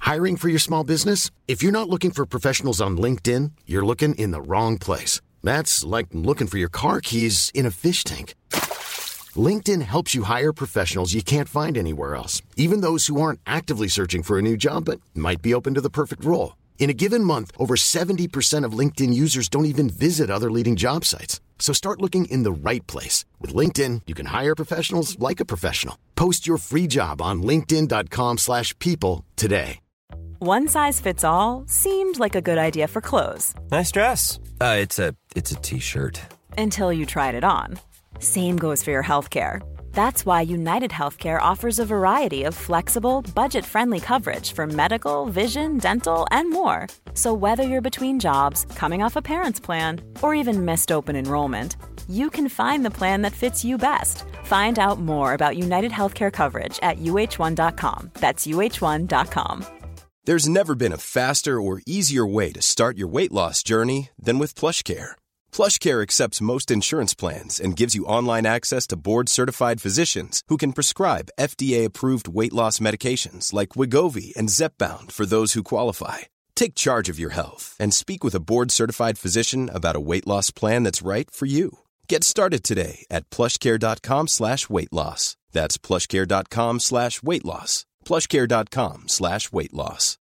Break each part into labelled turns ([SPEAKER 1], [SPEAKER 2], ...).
[SPEAKER 1] Hiring for your small business? If you're not looking for professionals on LinkedIn, you're looking in the wrong place. That's like looking for your car keys in a fish tank. LinkedIn helps you hire professionals you can't find anywhere else, even those who aren't actively searching for a new job but might be open to the perfect role. In a given month, over 70% of LinkedIn users don't even visit other leading job sites. So start looking in the right place. With LinkedIn, you can hire professionals like a professional. Post your free job on linkedin.com/people today.
[SPEAKER 2] One size fits all seemed like a good idea for clothes.
[SPEAKER 3] Nice dress. It's a t-shirt.
[SPEAKER 2] Until you tried it on. Same goes for your healthcare. That's why United Healthcare offers a variety of flexible, budget-friendly coverage for medical, vision, dental, and more. So whether you're between jobs, coming off a parent's plan, or even missed open enrollment, you can find the plan that fits you best. Find out more about United Healthcare coverage at uh1.com. That's uh1.com.
[SPEAKER 4] There's never been a faster or easier way to start your weight loss journey than with PlushCare. PlushCare accepts most insurance plans and gives you online access to board-certified physicians who can prescribe FDA-approved weight loss medications like Wegovy and Zepbound for those who qualify. Take charge of your health and speak with a board-certified physician about a weight loss plan that's right for you. Get started today at plushcare.com/weight loss. That's plushcare.com/weight loss. plushcare.com/weight loss.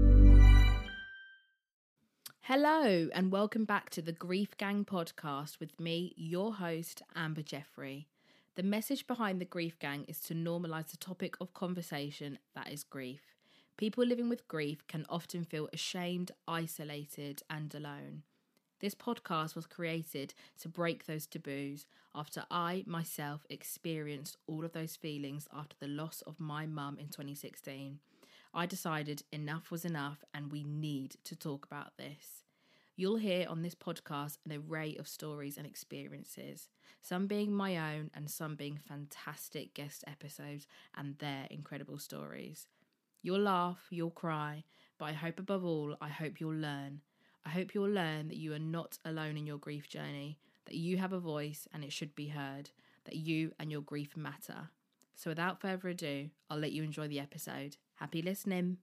[SPEAKER 5] Hello and welcome back to the Grief Gang podcast with me, your host, Amber Jeffrey. The message behind the Grief Gang is to normalise the topic of conversation that is grief. People living with grief can often feel ashamed, isolated and alone. This podcast was created to break those taboos after I, myself, experienced all of those feelings after the loss of my mum in 2016. I decided enough was enough and we need to talk about this. You'll hear on this podcast an array of stories and experiences, some being my own and some being fantastic guest episodes and their incredible stories. You'll laugh, you'll cry, but I hope above all, I hope you'll learn. I hope you'll learn that you are not alone in your grief journey, that you have a voice and it should be heard, that you and your grief matter. So without further ado, I'll let you enjoy the episode. Happy listening.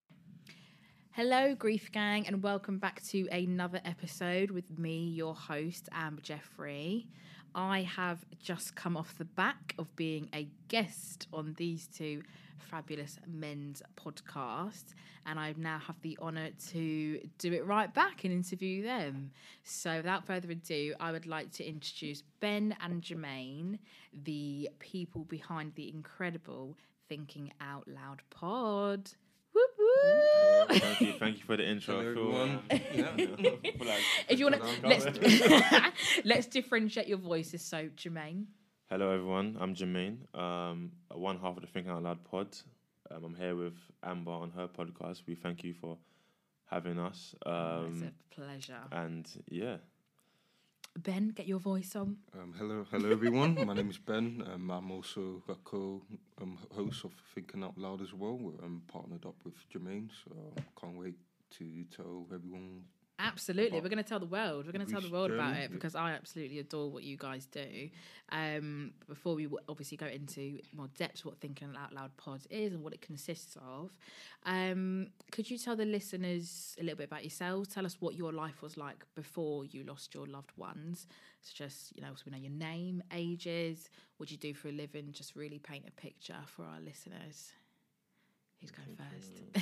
[SPEAKER 5] Hello, Grief Gang, and welcome back to another episode with me, your host, Amber Jeffrey. I have just come off the back of being a guest on these two fabulous men's podcasts, and I now have the honour to do it right back and interview them. So without further ado, I would like to introduce Ben and Jermaine, the people behind the incredible Thinking Out Loud pod. Whoop, whoop.
[SPEAKER 6] Thank you for the intro.
[SPEAKER 7] Hello, everyone.
[SPEAKER 5] If you want to, let's differentiate your voices. So, Jermaine.
[SPEAKER 6] Hello, everyone. I'm Jermaine, one half of the Thinking Out Loud pod. I'm here with Amber on her podcast. We thank you for having us.
[SPEAKER 5] It's a pleasure.
[SPEAKER 6] And yeah.
[SPEAKER 5] Ben, get your voice on.
[SPEAKER 7] Hello, everyone. My name is Ben. I'm also a co-host of Thinking Out Loud as well. We're partnered up with Jermaine, so can't wait to tell everyone.
[SPEAKER 5] Absolutely, we're going to tell the world. We're going to tell the world about it because I absolutely adore what you guys do. Before we obviously go into more depth what Thinking Out Loud pod is and what it consists of, could you tell the listeners a little bit about yourselves? Tell us what your life was like before you lost your loved ones. So just, so we know your name, ages, what you do for a living. Just really paint a picture for our listeners. Who's going first?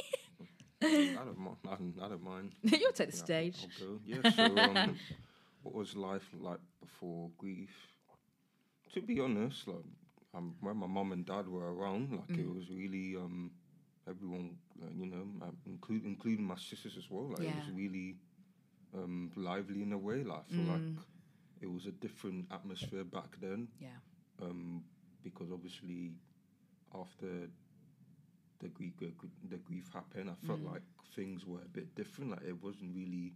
[SPEAKER 7] I don't mind.
[SPEAKER 5] You'll take the stage.
[SPEAKER 7] I'll go. Yeah, so what was life like before grief? To be honest, like when my mum and dad were around, it was really everyone, including my sisters as well. It was really lively in a way. I feel like it was a different atmosphere back then.
[SPEAKER 5] Yeah.
[SPEAKER 7] Because obviously after the grief happened, I felt like things were a bit different. Like it wasn't really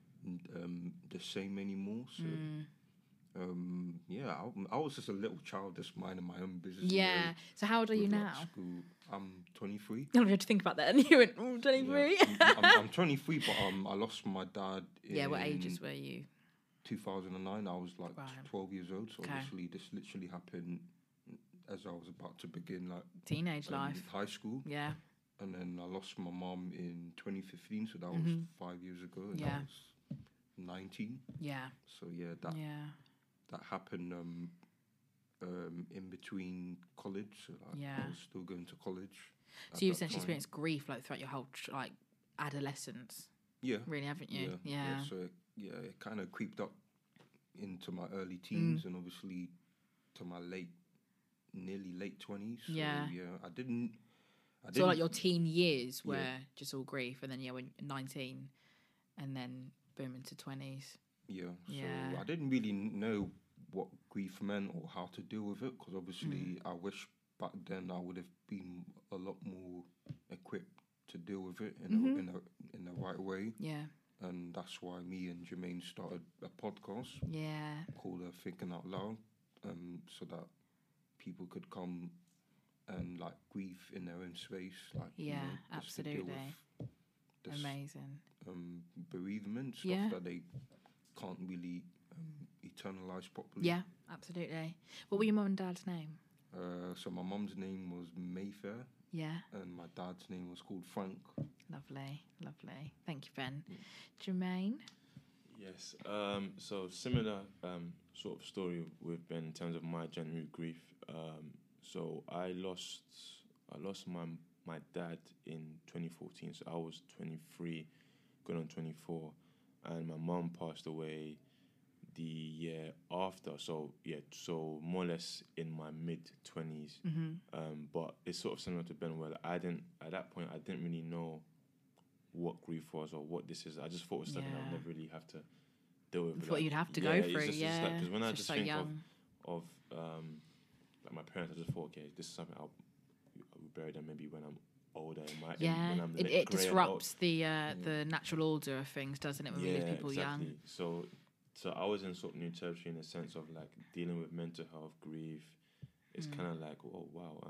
[SPEAKER 7] the same anymore. So I was just a little child, just minding my own business.
[SPEAKER 5] Yeah. So how old are you now?
[SPEAKER 7] School. I'm 23.
[SPEAKER 5] I had to think about that. And you went, 23.
[SPEAKER 7] Yeah, I'm 23, but I lost my dad.
[SPEAKER 5] What ages were you?
[SPEAKER 7] 2009. I was 12 years old. So obviously this literally happened as I was about to begin teenage
[SPEAKER 5] life,
[SPEAKER 7] high school.
[SPEAKER 5] Yeah.
[SPEAKER 7] and then I lost my mum in 2015, so that was 5 years ago. And I was 19.
[SPEAKER 5] Yeah.
[SPEAKER 7] So that happened in between college. So I was still going to college.
[SPEAKER 5] So you've essentially experienced grief like throughout your whole like adolescence.
[SPEAKER 7] Yeah.
[SPEAKER 5] Really, haven't you?
[SPEAKER 7] Yeah. So it kind of creeped up into my early teens and obviously to my nearly late 20s. So, I didn't.
[SPEAKER 5] So like your teen years were just all grief, and then when 19, and then boom into 20s.
[SPEAKER 7] Yeah. So I didn't really know what grief meant or how to deal with it, because obviously I wish back then I would have been a lot more equipped to deal with it in the right way.
[SPEAKER 5] Yeah.
[SPEAKER 7] And that's why me and Jermaine started a podcast.
[SPEAKER 5] Yeah. Called
[SPEAKER 7] Thinking Out Loud, so that people could come and like grieve in their own space, like
[SPEAKER 5] absolutely,
[SPEAKER 7] to deal with this,
[SPEAKER 5] amazing
[SPEAKER 7] bereavement stuff that they can't really eternalize properly.
[SPEAKER 5] Yeah, absolutely. What were your mum and dad's name?
[SPEAKER 7] So my mum's name was Mayfair.
[SPEAKER 5] Yeah.
[SPEAKER 7] And my dad's name was called Frank.
[SPEAKER 5] Lovely. Thank you, Ben. Jermaine?
[SPEAKER 6] Yes. So similar sort of story with Ben in terms of my journey with grief. So I lost my dad in 2014. So I was 23, going on 24, and my mum passed away the year after. So more or less in my mid-20s. But it's sort of similar to Ben, where at that point I didn't really know what grief was or what this is. I just thought it was something I would never really have to deal with.
[SPEAKER 5] What you'd have to go through,
[SPEAKER 6] because when I just think
[SPEAKER 5] young.
[SPEAKER 6] of like my parents, I just thought, okay, this is something I'll bury them maybe when I'm older. When I'm
[SPEAKER 5] it disrupts the natural order of things, doesn't it? When we leave people young.
[SPEAKER 6] So I was in sort of new territory in the sense of like dealing with mental health, grief. It's kind of like, oh wow,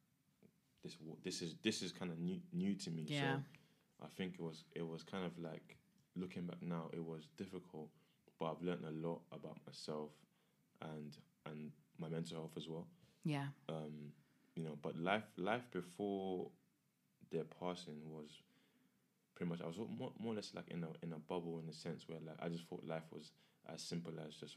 [SPEAKER 6] this is kind of new to me.
[SPEAKER 5] Yeah.
[SPEAKER 6] So I think it was kind of like, looking back now, it was difficult, but I've learned a lot about myself and my mental health as well.
[SPEAKER 5] Yeah.
[SPEAKER 6] But life before their passing was pretty much, I was more or less like in a bubble, in the sense where like I just thought life was as simple as just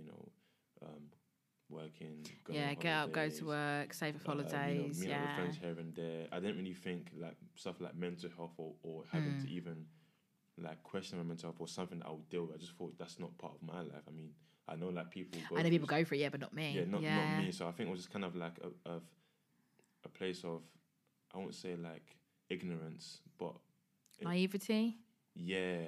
[SPEAKER 6] working,
[SPEAKER 5] get out, go to work, save for holidays,
[SPEAKER 6] meet up with friends here and there. I didn't really think like stuff like mental health or having to even like question my mental health or something that I would deal with. I just thought that's not part of my life. I mean, I know like people go for
[SPEAKER 5] it, but not me.
[SPEAKER 6] Yeah, not me. So I think it was just kind of like a place of, I won't say like ignorance, but
[SPEAKER 5] naivety.
[SPEAKER 6] Yeah.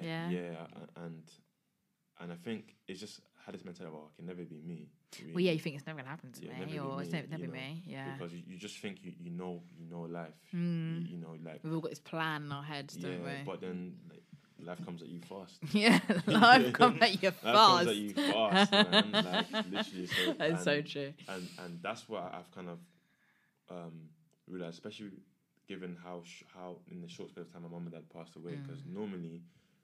[SPEAKER 6] And I think it's just had this mentality of, it can never be me. Really.
[SPEAKER 5] Well, you think it's never going to happen to me, or it's never me. Yeah.
[SPEAKER 6] Because you just think you know life. Like
[SPEAKER 5] we've all got this plan in our heads, don't we?
[SPEAKER 6] But then life comes at you fast.
[SPEAKER 5] Yeah, life comes at you fast.
[SPEAKER 6] Life comes at you fast, man. Like literally. So,
[SPEAKER 5] that's so true.
[SPEAKER 6] And that's what I've kind of realized, especially given how in the short space of time my mum and dad passed away. Because normally,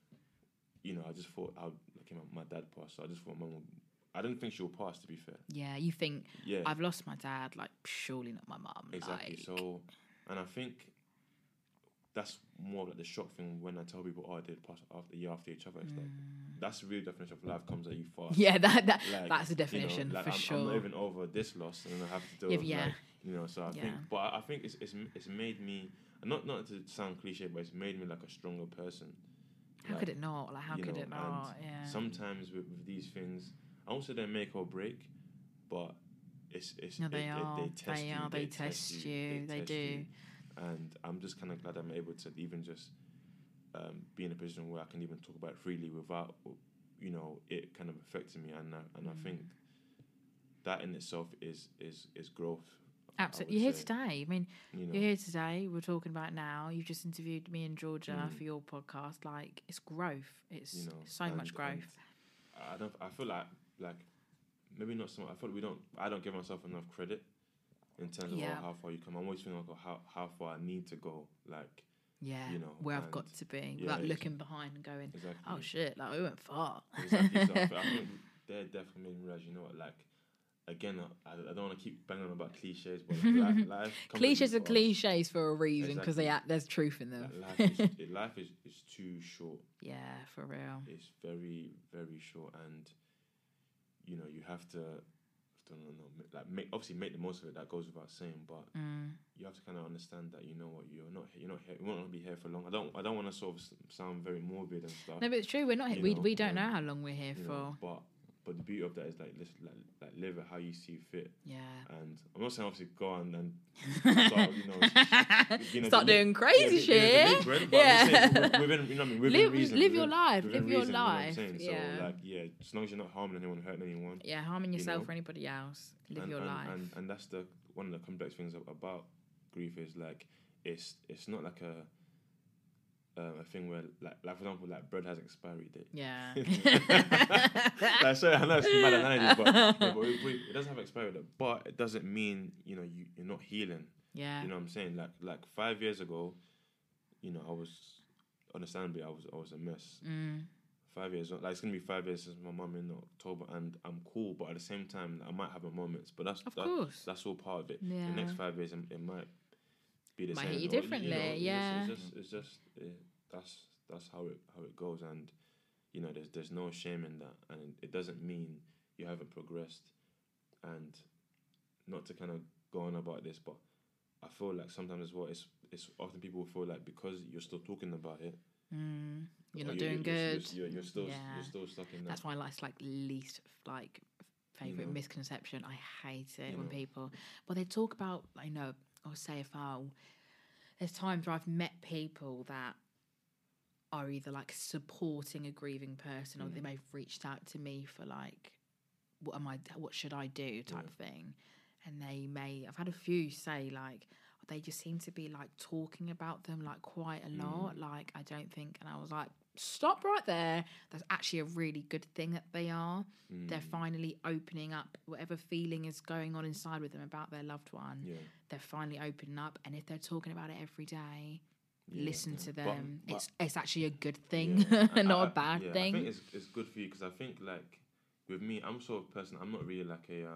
[SPEAKER 6] I just thought my dad passed, so I just thought my mum. I didn't think she would pass, to be fair.
[SPEAKER 5] Yeah, you think, I've lost my dad, like, surely not my mum.
[SPEAKER 6] Exactly. Like. So, and I think that's more like the shock thing when I tell people, they pass after each other. It's like, that's the real definition of life comes at you fast.
[SPEAKER 5] Yeah, that's the definition, for sure.
[SPEAKER 6] I'm not even over this loss, and then I have to deal with so I think, but I think it's made me, not to sound cliche, but it's made me like a stronger person.
[SPEAKER 5] How could it not? Like, how could it not? Yeah.
[SPEAKER 6] Sometimes with these things, I won't say they make or break, but it's
[SPEAKER 5] no,
[SPEAKER 6] they test you.
[SPEAKER 5] They test you. They do.
[SPEAKER 6] And I'm just kind of glad I'm able to even just be in a position where I can even talk about it freely without it kind of affecting me. And I think that in itself is growth.
[SPEAKER 5] Absolutely. You're here today. I mean, you're here today. We're talking about now. You've just interviewed me and Georgia for your podcast. Like, it's growth. It's so much growth.
[SPEAKER 6] I feel like maybe not so much. I feel like I don't give myself enough credit in terms of how far you come. I'm always feeling like how far I need to go. Like,
[SPEAKER 5] where I've got to be without looking behind and going, oh shit, like we went far.
[SPEAKER 6] Exactly. So I think they definitely made me realize, like, again, I don't want to keep banging on about cliches, but like, life
[SPEAKER 5] cliches are cliches for a reason because
[SPEAKER 6] Exactly.
[SPEAKER 5] there's truth in them.
[SPEAKER 6] Like, life is too short.
[SPEAKER 5] Yeah, for real.
[SPEAKER 6] It's very, very short, and you know you have to. I don't know, like obviously make the most of it. That goes without saying, but you have to kind of understand that you know what you're not here. You won't be here for long. I don't want to sort of sound very morbid and stuff.
[SPEAKER 5] No, but it's true. We're not here. We don't know how long we're here for.
[SPEAKER 6] Know, but the beauty of that is like live it how you see fit.
[SPEAKER 5] Yeah.
[SPEAKER 6] And I'm not saying obviously go on and
[SPEAKER 5] start doing crazy shit.
[SPEAKER 6] Yeah. Within reason.
[SPEAKER 5] Live your life.
[SPEAKER 6] Within
[SPEAKER 5] Live your
[SPEAKER 6] reason,
[SPEAKER 5] life.
[SPEAKER 6] You know what I'm saying?
[SPEAKER 5] Yeah.
[SPEAKER 6] So as long as you're not harming anyone, hurting anyone.
[SPEAKER 5] Yeah, harming yourself or anybody else. Live your life.
[SPEAKER 6] And that's one of the complex things about grief is like it's not like a thing where like for example like bread has expiry date.
[SPEAKER 5] Yeah.
[SPEAKER 6] Like sorry, I know it's mad analogy, but it doesn't have expiry date, but it doesn't mean you're not healing.
[SPEAKER 5] Yeah.
[SPEAKER 6] You know what I'm saying? Like 5 years ago, I was understandably I was a mess. 5 years, like it's gonna be 5 years since my mum in October, and I'm cool, but at the same time I might have my moments, but that's all part of it.
[SPEAKER 5] Yeah.
[SPEAKER 6] The next 5 years it might be the same.
[SPEAKER 5] Might hit you differently, yeah.
[SPEAKER 6] It's just that's how it goes, and there's no shame in that, and it doesn't mean you haven't progressed. And not to kind of go on about this, but I feel like sometimes as well, it's often people feel like because you're still talking about it,
[SPEAKER 5] you're not doing good.
[SPEAKER 6] You're still stuck in that.
[SPEAKER 5] That's my least favorite misconception. I hate it when people, well, they talk about or say there's times where I've met people that are either like supporting a grieving person or they may have reached out to me for like, what should I do type thing. And I've had a few say like, they just seem to be like talking about them like quite a lot. Like, I don't think, and I was like, stop right there. That's actually a really good thing that they are. They're finally opening up whatever feeling is going on inside with them about their loved one. Yeah. They're finally opening up. And if they're talking about it every day, listen to them. But it's actually a good thing, not a bad thing.
[SPEAKER 6] I think it's good for you because I think like with me, I'm sort of person. I'm not really like a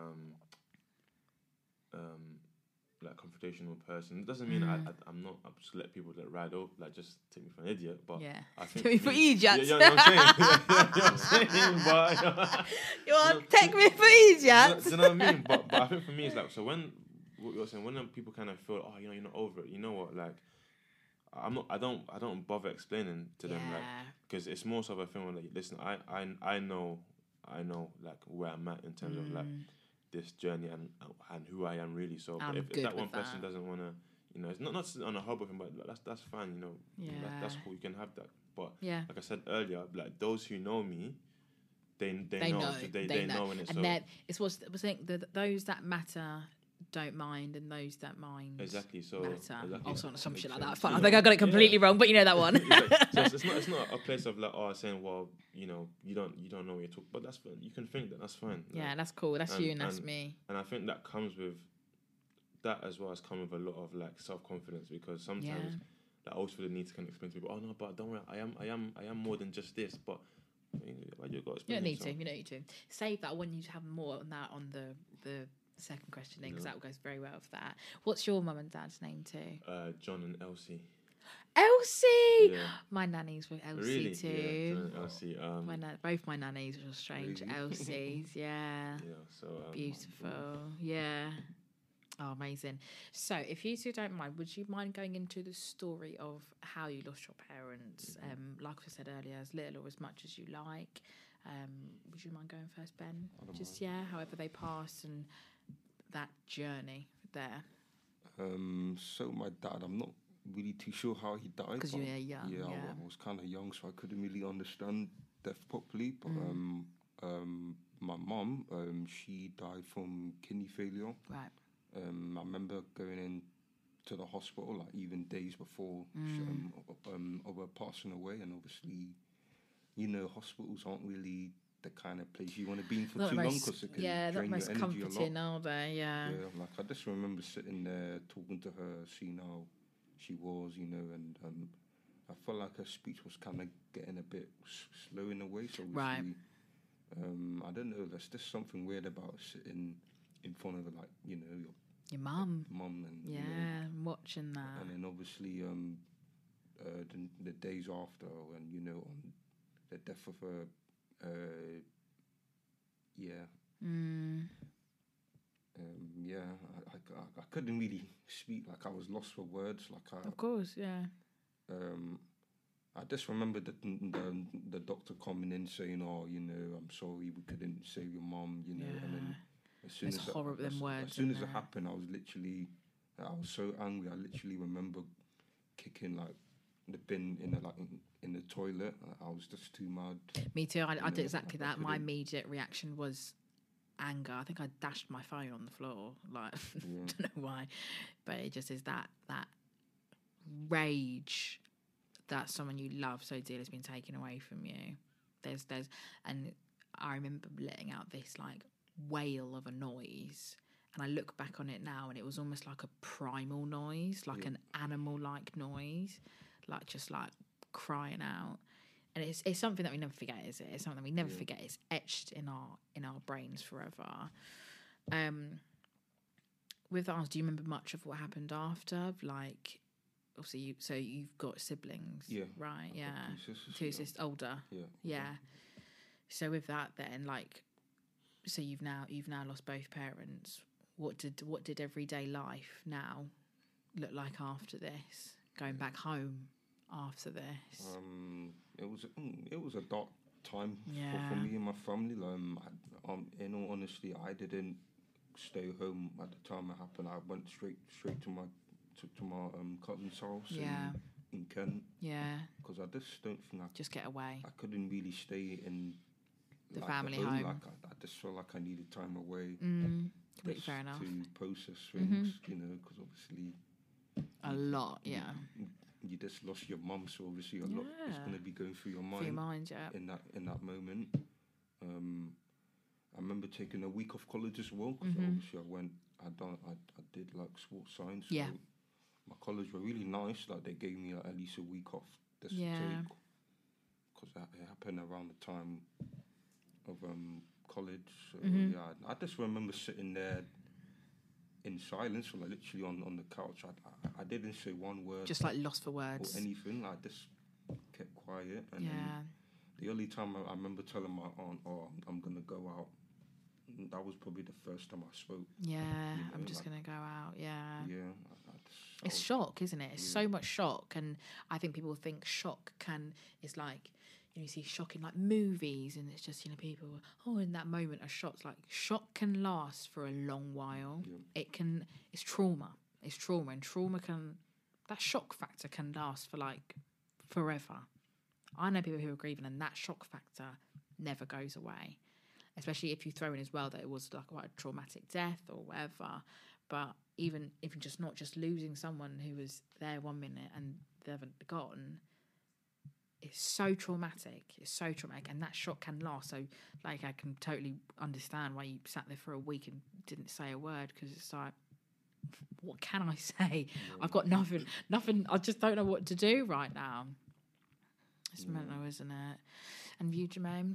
[SPEAKER 6] like confrontational person. It doesn't mean I'm not. I just let people that ride over, like just take me for an idiot. But I think
[SPEAKER 5] take me for idiots.
[SPEAKER 6] You know what I'm saying? But
[SPEAKER 5] you want to take me for idiots?
[SPEAKER 6] Do you know what I mean? But I think for me it's like, so when what you're saying, when people kind of feel, you're not over it. You know what? Like I don't bother explaining to them, like, because it's more so of a thing where, like, listen, I know like where I'm at in terms of like this journey and who I am really. So but if that one person doesn't want to, it's not on a horrible thing, but that's fine, that's cool. You can have that. But like I said earlier, like those who know me, they know. They know when it's
[SPEAKER 5] and it's what's saying that those that matter don't mind, and those that mind
[SPEAKER 6] exactly so
[SPEAKER 5] matter.
[SPEAKER 6] Exactly.
[SPEAKER 5] Also, some shit like that. Fun. I think I got it completely wrong, but you know that one.
[SPEAKER 6] So it's not a place of like saying, well, you don't know what you're talking, but that's fine. You can think that's fine.
[SPEAKER 5] Yeah, that's cool. That's you and that's me.
[SPEAKER 6] And I think that comes with that as well as come with a lot of like self-confidence, because sometimes I always feel the need to kind of explain to people, oh no, but don't worry, I am more than just this, but you got to explain.
[SPEAKER 5] You don't need to. Save that when you have more on that on the second questioning, because that goes very well with that. What's your mum and dad's name too?
[SPEAKER 6] John and Elsie.
[SPEAKER 5] Elsie!
[SPEAKER 6] Yeah.
[SPEAKER 5] My nannies were Elsie
[SPEAKER 6] really?
[SPEAKER 5] too.
[SPEAKER 6] Yeah, John and Elsie.
[SPEAKER 5] Both my nannies were strange.
[SPEAKER 6] Really?
[SPEAKER 5] Elsies, yeah.
[SPEAKER 6] So
[SPEAKER 5] beautiful. Yeah. Oh, amazing. So, if you two don't mind, would you mind going into the story of how you lost your parents? Like I said earlier, as little or as much as you like. Would you mind going first, Ben? Just however they passed and that journey there.
[SPEAKER 7] So my dad, I'm not really too sure how he died.
[SPEAKER 5] Because you were young.
[SPEAKER 7] Yeah, I was kind of young, so I couldn't really understand death properly. But my mum, she died from kidney failure.
[SPEAKER 5] Right.
[SPEAKER 7] I remember going in to the hospital, like even days before of her passing away, and obviously, hospitals aren't really the kind of place you want to be in for too long, because it can drain your energy a lot.
[SPEAKER 5] Are they? Yeah.
[SPEAKER 7] Yeah, like I just remember sitting there talking to her, seeing how she was, and I felt like her speech was kind of getting a bit slow in a way. So obviously, I don't know. There's just something weird about sitting in front of like
[SPEAKER 5] your mum.
[SPEAKER 7] And
[SPEAKER 5] Watching that.
[SPEAKER 7] And then obviously the days after, when on the death of her, I couldn't really speak. Like, I was lost for words.
[SPEAKER 5] Of course, yeah.
[SPEAKER 7] I just remember the doctor coming in saying, "Oh, I'm sorry, we couldn't save your mum," and then as soon as it happened, I was so angry. I literally remember kicking like the bin in the toilet. I was just too mad.
[SPEAKER 5] Me too. I did exactly that. My immediate reaction was anger. I think I dashed my phone on the floor. Like, I don't know why, but it just is that rage that someone you love so dearly has been taken away from you. And I remember letting out this like wail of a noise, and I look back on it now, and it was almost like a primal noise, like an animal-like noise, like just like crying out. And it's something that we never forget, is it? It's something we never forget. It's etched in our brains forever. With that, do you remember much of what happened after? Like, obviously, you've got siblings, right? Yeah, two sisters, older. Yeah. So with that, then, like, so you've now lost both parents. What did everyday life now look like after this? Going back home after this.
[SPEAKER 7] It was a dark time for me and my family. In all honesty, I didn't stay home at the time it happened. I went straight to my cousin's house in Kent. Yeah. Because I just don't think
[SPEAKER 5] just get away.
[SPEAKER 7] I couldn't really stay in
[SPEAKER 5] the family home.
[SPEAKER 7] I just felt like I needed time away.
[SPEAKER 5] Completely fair enough.
[SPEAKER 7] To process things, because obviously
[SPEAKER 5] a lot,
[SPEAKER 7] you just lost your mum, so obviously a lot is going to be going through your mind. In that moment. I remember taking a week off college as well, because obviously I did like sports science. So my college were really nice. Like, they gave me at least a week off just to take, because it happened around the time of college. So I just remember sitting there in silence, or like literally on the couch. I didn't say one word,
[SPEAKER 5] just like lost for words
[SPEAKER 7] or anything. I just kept quiet. And then the only time I remember telling my aunt, "Oh, I'm gonna go out," that was probably the first time I spoke.
[SPEAKER 5] I'm just gonna go out.
[SPEAKER 7] It's
[SPEAKER 5] shock, isn't it? It's so much shock, and I think people think shock is like, you see shock in like movies, and it's just, people, in that moment are shocked. Like, shock can last for a long while. It's trauma, and that shock factor can last for like forever. I know people who are grieving, and that shock factor never goes away, especially if you throw in as well that it was like quite a traumatic death or whatever. But even if you're not just losing someone who was there 1 minute and they haven't gone, it's so traumatic, and that shock can last. So, like, I can totally understand why you sat there for a week and didn't say a word, because it's like, what can I say? I've got nothing. I just don't know what to do right now. It's mental, isn't it? And you, Jermaine?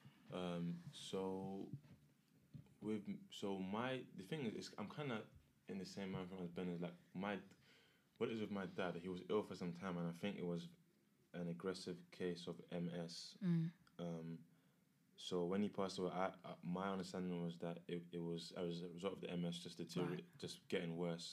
[SPEAKER 6] The thing is, I'm kind of in the same mind from as Ben. Is like what is with my dad? He was ill for some time, and I think it was an aggressive case of MS. So when he passed away, my understanding was that it was as a result of the MS just deteriorate, just getting worse.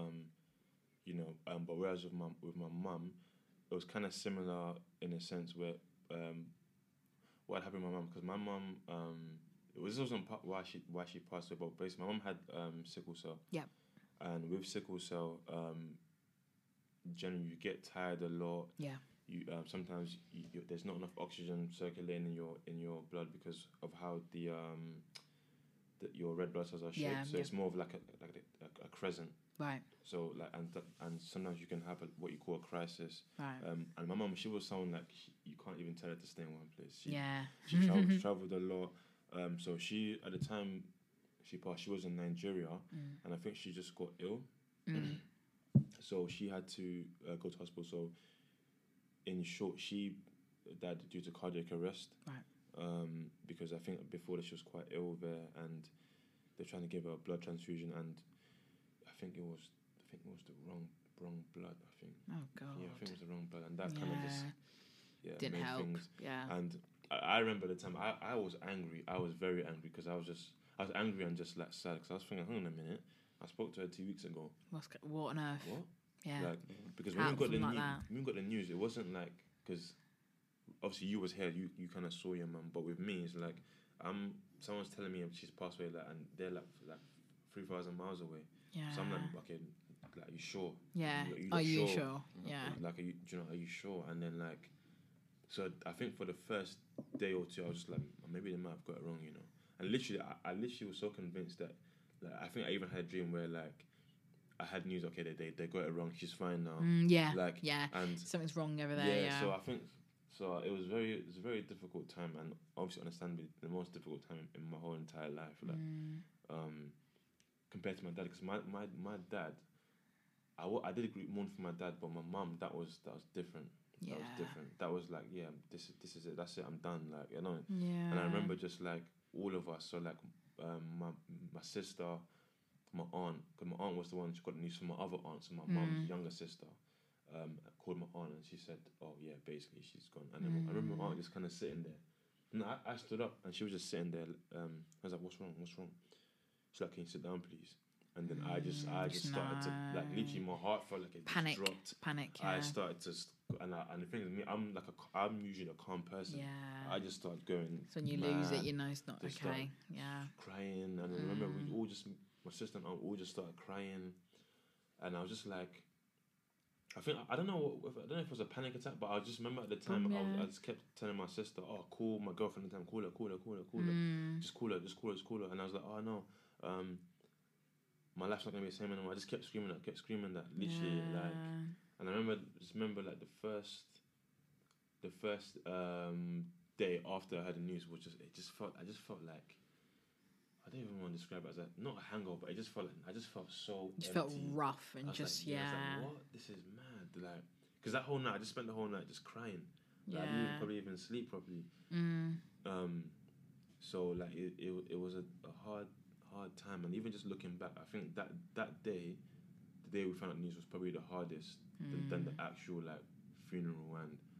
[SPEAKER 6] But whereas with my mum, it was kind of similar in a sense where what happened with my mum, because my mum this wasn't why she passed away, but basically my mum had sickle cell.
[SPEAKER 5] Yeah.
[SPEAKER 6] And with sickle cell, generally you get tired a lot. Yeah. You sometimes there's not enough oxygen circulating in your blood because of how your red blood cells are shaped. So it's more of like a crescent.
[SPEAKER 5] Right.
[SPEAKER 6] So and sometimes you can have what you call a crisis.
[SPEAKER 5] Right.
[SPEAKER 6] And my mum, she was someone like you can't even tell her to stay in one place. She traveled a lot. So she, at the time she passed, she was in Nigeria, and I think she just got ill. So she had to go to hospital. So in short, she died due to cardiac arrest.
[SPEAKER 5] Right.
[SPEAKER 6] Because I think before that she was quite ill there, and they're trying to give her a blood transfusion, and I think it was the wrong blood. I think.
[SPEAKER 5] Oh God.
[SPEAKER 6] Yeah, I think it was the wrong blood, and that kind of just
[SPEAKER 5] didn't
[SPEAKER 6] made
[SPEAKER 5] help.
[SPEAKER 6] things.
[SPEAKER 5] Yeah.
[SPEAKER 6] And I remember the time I was angry. I was very angry because I was angry and just like sad because I was thinking, hang on a minute, I spoke to her 2 weeks ago.
[SPEAKER 5] What on earth?
[SPEAKER 6] What?
[SPEAKER 5] Yeah.
[SPEAKER 6] Like, because when we got the
[SPEAKER 5] that.
[SPEAKER 6] news, it wasn't like, because obviously you was here, you kind of saw your mum, but with me, it's like, someone's telling me she's passed away, like, and they're like 3,000 miles away.
[SPEAKER 5] Yeah.
[SPEAKER 6] So I'm like, okay, like, are you sure?
[SPEAKER 5] Yeah.
[SPEAKER 6] Are
[SPEAKER 5] you sure? Yeah.
[SPEAKER 6] Like, are you sure? And then like, so I think for the first day or two, I was just like, maybe they might have got it wrong, you know. And literally, I literally was so convinced that, like, I think I even had a dream where like, I had news. Okay, they got it wrong. She's fine now.
[SPEAKER 5] And something's wrong over there. Yeah.
[SPEAKER 6] So I think it was a very difficult time, and obviously, understandably, the most difficult time in my whole entire life. Like, compared to my dad, because my dad, I did mourn for my dad, but my mum, that was different.
[SPEAKER 5] Yeah.
[SPEAKER 6] That was different. That was like, yeah, this is it. That's it. I'm done. Like, you know.
[SPEAKER 5] Yeah.
[SPEAKER 6] And I remember just like all of us. So like, my sister, my aunt, because my aunt was the one who got the news from my other aunt, so my mum's younger sister, called my aunt and she said, oh yeah, basically she's gone. And then I remember my aunt just kind of sitting there. And I stood up and she was just sitting there. I was like, what's wrong? She's like, can you sit down, please? And then I just started to, like, literally my heart felt like it just dropped.
[SPEAKER 5] Panic, yeah.
[SPEAKER 6] I started to, and the thing is, me, I'm usually a calm person.
[SPEAKER 5] Yeah.
[SPEAKER 6] I just started going.
[SPEAKER 5] So when you lose it, you know it's not okay. Yeah.
[SPEAKER 6] Crying, and I remember my sister and I all just started crying, and I was just like, I don't know if it was a panic attack, but I just remember at the time I just kept telling my sister, oh, call my girlfriend at the time, call her, just call her, and I was like, oh no, my life's not gonna be the same anymore. I just kept screaming that, literally, like, and I remember like the first day after I heard the news was I just felt like, I don't even want to describe it as not a hangover, but I just felt so empty.
[SPEAKER 5] Felt rough and just,
[SPEAKER 6] like, I was like, what? This is mad. Like, because that whole night, I just spent the whole night just crying. Like, I didn't probably even sleep properly. So like, it was a hard time, and even just looking back, I think that day, the day we found out the news was probably the hardest than the actual like funeral,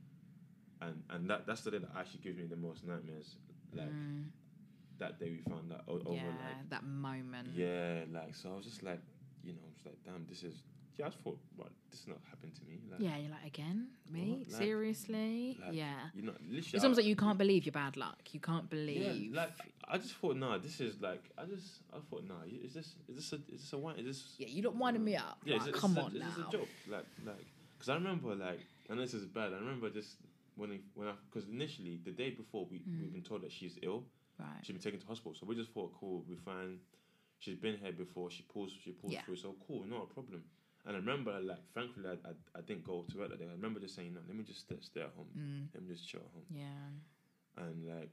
[SPEAKER 6] and that's the day that actually gives me the most nightmares. Like. That day we found out over like
[SPEAKER 5] that moment.
[SPEAKER 6] Yeah, like, so I was just like, you know, I was like, damn, this is. Yeah, I just thought, what, this is not happening to me. Like,
[SPEAKER 5] yeah, you're like, again, me,
[SPEAKER 6] like,
[SPEAKER 5] seriously,
[SPEAKER 6] like,
[SPEAKER 5] yeah.
[SPEAKER 6] You know, literally,
[SPEAKER 5] it's almost like you can't believe your bad luck. You can't believe.
[SPEAKER 6] Yeah, like, I just thought, nah, this is like, I thought, nah, is this a wine? Is this?
[SPEAKER 5] Yeah, you're not winding me up.
[SPEAKER 6] Yeah,
[SPEAKER 5] like, come on now.
[SPEAKER 6] Is this a joke? Like, because I remember, like, and this is bad. I remember just because initially the day before we've been told that she's ill.
[SPEAKER 5] Right.
[SPEAKER 6] She's been taken to hospital, so we just thought, cool, we're fine. She's been here before. She pulls through, so cool, not a problem. And I remember, like, thankfully, I didn't go to work that day. I remember just saying, no, let me just stay at home. Let me just chill at home.
[SPEAKER 5] Yeah.
[SPEAKER 6] And like,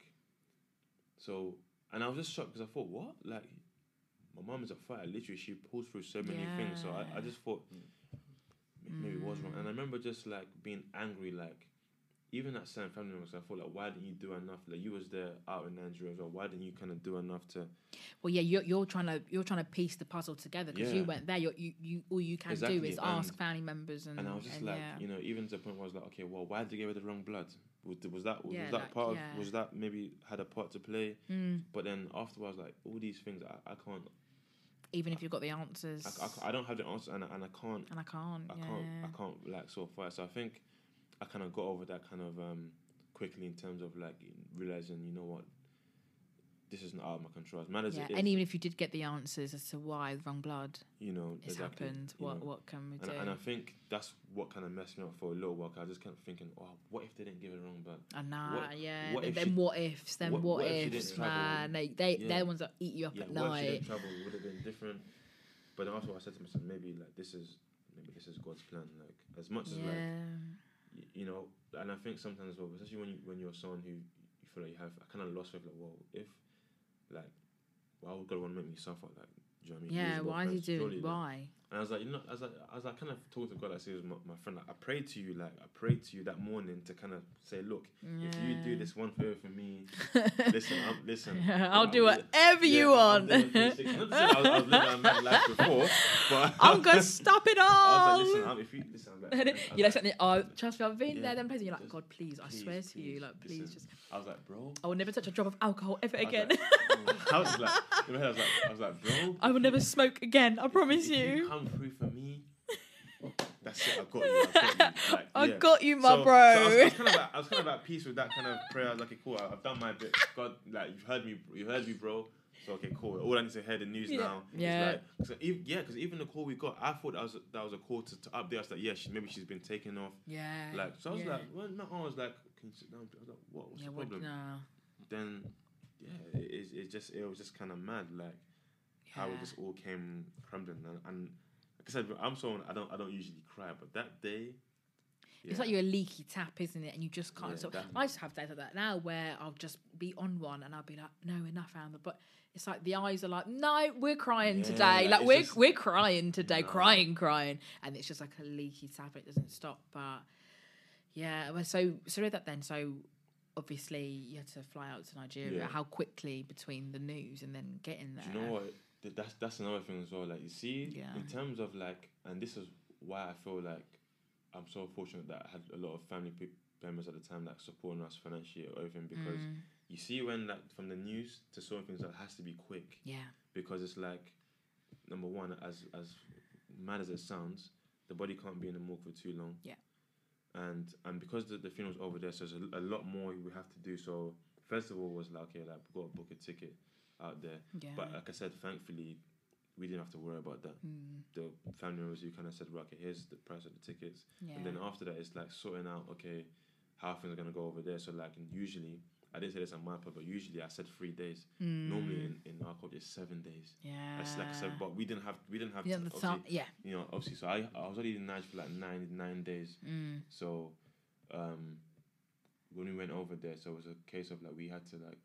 [SPEAKER 6] so, and I was just shocked because I thought, what? Like, my mum is a fighter. Literally, she pulls through so many things. So I just thought maybe it was wrong. And I remember just like being angry, like. Even at certain family members, I thought, like, why didn't you do enough? Like, you was there out in Nigeria as well. Why didn't you kind of do enough to?
[SPEAKER 5] Well, yeah, you're trying to piece the puzzle together because you went there. You all you can do is ask family members and
[SPEAKER 6] I was just like, you know, even to the point where I was like, okay, well, why did they give her the wrong blood? Was that maybe had a part to play? But then afterwards, like, all these things, I can't.
[SPEAKER 5] Even if you've got the answers,
[SPEAKER 6] I don't have the answers, and I can't.
[SPEAKER 5] And I can't
[SPEAKER 6] like sort of fight. So I think. I kind of got over that kind of quickly in terms of like realizing, you know what, this isn't out of my control. As mad as it is,
[SPEAKER 5] and even if you did get the answers as to why the wrong blood,
[SPEAKER 6] you know,
[SPEAKER 5] it's happened. What can we do?
[SPEAKER 6] And I think that's what kind of messed me up for a little while. Cause I just kept thinking, oh, what if they didn't give it the wrong blood?
[SPEAKER 5] What ifs, man. They're the ones that eat you up at night.
[SPEAKER 6] What if she didn't travel? It would have been different. But then after I said to myself, maybe this is God's plan. Like, as much as like. You know, and I think sometimes, well, especially when you're someone who you feel like you have, I kind of lost faith. Like, well, if, like, why would God want to make me suffer? Like, Do you know what I mean?
[SPEAKER 5] Yeah,
[SPEAKER 6] Reasonable
[SPEAKER 5] why is he
[SPEAKER 6] friends,
[SPEAKER 5] doing?
[SPEAKER 6] surely, like-
[SPEAKER 5] Why?
[SPEAKER 6] And I was like, I was like, kind of talking to God. I said, my friend, like, I prayed to you that morning to kind of say, look, if you do this one favor for me, listen,
[SPEAKER 5] I'll do whatever you want.
[SPEAKER 6] I'm not saying I was living a mad life before, but
[SPEAKER 5] I'm gonna stop it all.
[SPEAKER 6] I was like, if you listen,
[SPEAKER 5] You're like, something, oh, trust me, I've been there, them places. You're like, God, please, I swear to you, like, please,
[SPEAKER 6] listen.
[SPEAKER 5] just.
[SPEAKER 6] I was like, bro,
[SPEAKER 5] I will never touch a drop of alcohol ever again.
[SPEAKER 6] I was like, in my head, I was like, bro,
[SPEAKER 5] I will never smoke again. I promise
[SPEAKER 6] if
[SPEAKER 5] you.
[SPEAKER 6] you come through for me, that's it. I got you. Like,
[SPEAKER 5] I
[SPEAKER 6] yeah.
[SPEAKER 5] got you, my
[SPEAKER 6] So
[SPEAKER 5] bro.
[SPEAKER 6] I was kind of at peace with that kind of prayer. I was like, okay, cool. I've done my bit. God, like, you heard me, bro. So okay, cool. All I need to hear the news now.
[SPEAKER 5] Yeah.
[SPEAKER 6] Is like, because even the call we got, I thought that was a call to update us that maybe she's been taken off.
[SPEAKER 5] Yeah.
[SPEAKER 6] Like, so I was like, well, no, I was like, can you sit down? I was like, what's the problem? Then, it was just kind of mad, like how it just all came crumbling. And like I said, I'm someone I don't usually cry, but that day.
[SPEAKER 5] It's like you're a leaky tap, isn't it? And you just can't.
[SPEAKER 6] Yeah,
[SPEAKER 5] So
[SPEAKER 6] definitely.
[SPEAKER 5] I just have days like that now where I'll just be on one and I'll be like, no, enough, Amber. But it's like the eyes are like, no, we're crying today. Like we're crying today, crying, and it's just like a leaky tap. It doesn't stop. But yeah, well, so with that then. So obviously you had to fly out to Nigeria.
[SPEAKER 6] Yeah.
[SPEAKER 5] How quickly between the news and then getting there?
[SPEAKER 6] Do you know what? That's another thing as well. Like, you see, in terms of like, and this is why I feel like I'm so fortunate that I had a lot of family members at the time that supporting us financially or everything, because you see when like from the news to certain things that has to be quick.
[SPEAKER 5] Yeah.
[SPEAKER 6] Because it's like, number one, as mad as it sounds, the body can't be in the morgue for too long.
[SPEAKER 5] Yeah.
[SPEAKER 6] And because the funeral's over there, so there's a lot more we have to do. So first of all was like, okay, like we've got to book a ticket out there.
[SPEAKER 5] Yeah.
[SPEAKER 6] But like I said, thankfully we didn't have to worry about that. The family members, you kind of said, right, okay, here's the price of the tickets.
[SPEAKER 5] Yeah.
[SPEAKER 6] And then after that, it's like sorting out, okay, how things are going to go over there. So like, usually, I didn't say this on my part, but usually I said 3 days. Normally in our culture, it's 7 days.
[SPEAKER 5] Yeah.
[SPEAKER 6] That's like 7, but we didn't have
[SPEAKER 5] Yeah,
[SPEAKER 6] obviously, you know, obviously. So I was only in Nigeria for like 9 days. So when we went over there, so it was a case of like we had to like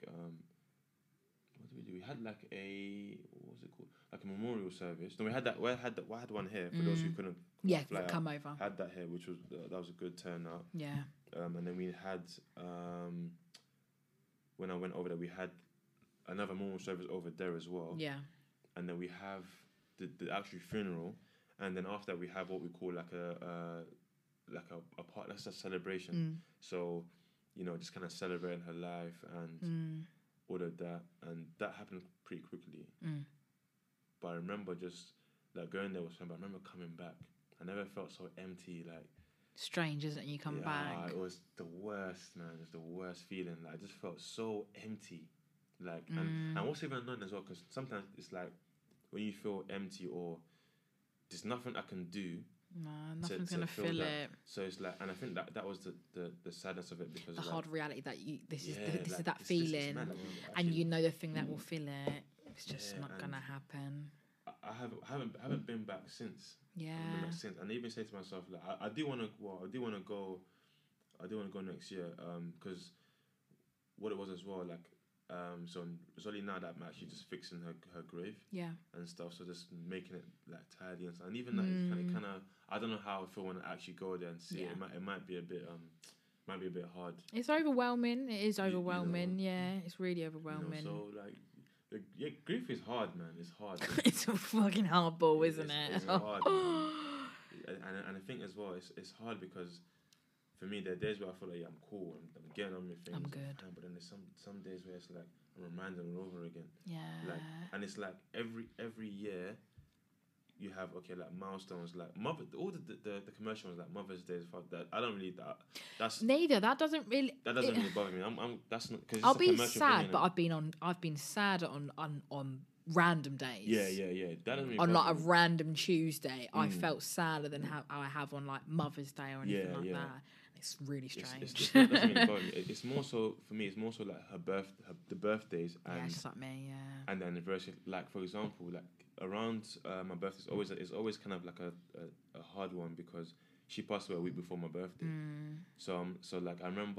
[SPEAKER 6] what did we do? We had like what was it called? Like a memorial service. No, we had one here for those who couldn't.
[SPEAKER 5] Yeah,
[SPEAKER 6] fly
[SPEAKER 5] come
[SPEAKER 6] out.
[SPEAKER 5] over.
[SPEAKER 6] Had that here, which was that was a good turnout.
[SPEAKER 5] Yeah.
[SPEAKER 6] And then we had when I went over there, we had another memorial service over there as well.
[SPEAKER 5] Yeah.
[SPEAKER 6] And then we have the actual funeral, and then after that we have what we call like a part. That's a celebration. So, you know, just kind of celebrating her life and all of that, and that happened pretty quickly. But I remember just like going there with somebody. I remember coming back. I never felt so empty. Like,
[SPEAKER 5] strange, isn't it? You come back.
[SPEAKER 6] It was the worst, man. It was the worst feeling. Like, I just felt so empty. Like, and what's even annoying as well, because sometimes it's like when you feel empty or there's nothing I can do.
[SPEAKER 5] No, nothing's gonna fill it.
[SPEAKER 6] So it's like, and I think that was the sadness of it, because
[SPEAKER 5] The
[SPEAKER 6] like,
[SPEAKER 5] hard reality that this is
[SPEAKER 6] like,
[SPEAKER 5] that
[SPEAKER 6] it's
[SPEAKER 5] feeling,
[SPEAKER 6] mad, like,
[SPEAKER 5] and
[SPEAKER 6] actually,
[SPEAKER 5] you know the thing that will fill it. It's just not
[SPEAKER 6] and
[SPEAKER 5] gonna happen.
[SPEAKER 6] I haven't been back since.
[SPEAKER 5] Yeah.
[SPEAKER 6] I haven't been back since, and I even say to myself, like, I do want to go next year, because what it was as well, like, so it's only now that I'm actually just fixing her grave, and stuff. So just making it like tidy and stuff. And even that kind of, I don't know how I feel when I actually go there and see it. It might be a bit hard.
[SPEAKER 5] It's overwhelming. It is overwhelming. It's really overwhelming.
[SPEAKER 6] You know, so like, grief is hard, man. It's hard.
[SPEAKER 5] It's a fucking hard ball, isn't it?
[SPEAKER 6] It's hard. and I think as well, it's hard because for me, there are days where I feel like I'm cool, I'm getting on with things.
[SPEAKER 5] I'm good.
[SPEAKER 6] But then there's some days where it's like I'm reminded all over again.
[SPEAKER 5] Yeah.
[SPEAKER 6] Like, and it's like every year you have like milestones, like all the commercial ones, like Mother's Day, that I don't really that's
[SPEAKER 5] neither. That doesn't really
[SPEAKER 6] bother me. I'm that's not, because
[SPEAKER 5] I'll be sad, but I've been sad on random days.
[SPEAKER 6] Yeah. That doesn't really
[SPEAKER 5] on like a
[SPEAKER 6] me.
[SPEAKER 5] random Tuesday, I felt sadder than how I have on like Mother's Day or anything like that. It's really strange.
[SPEAKER 6] It doesn't really bother me. It's more so for me. It's more so like the birthdays and
[SPEAKER 5] just like me,
[SPEAKER 6] and the anniversary. Like, for example, like around my birthday, it's always kind of like a hard one, because she passed away a week before my birthday. So like I remember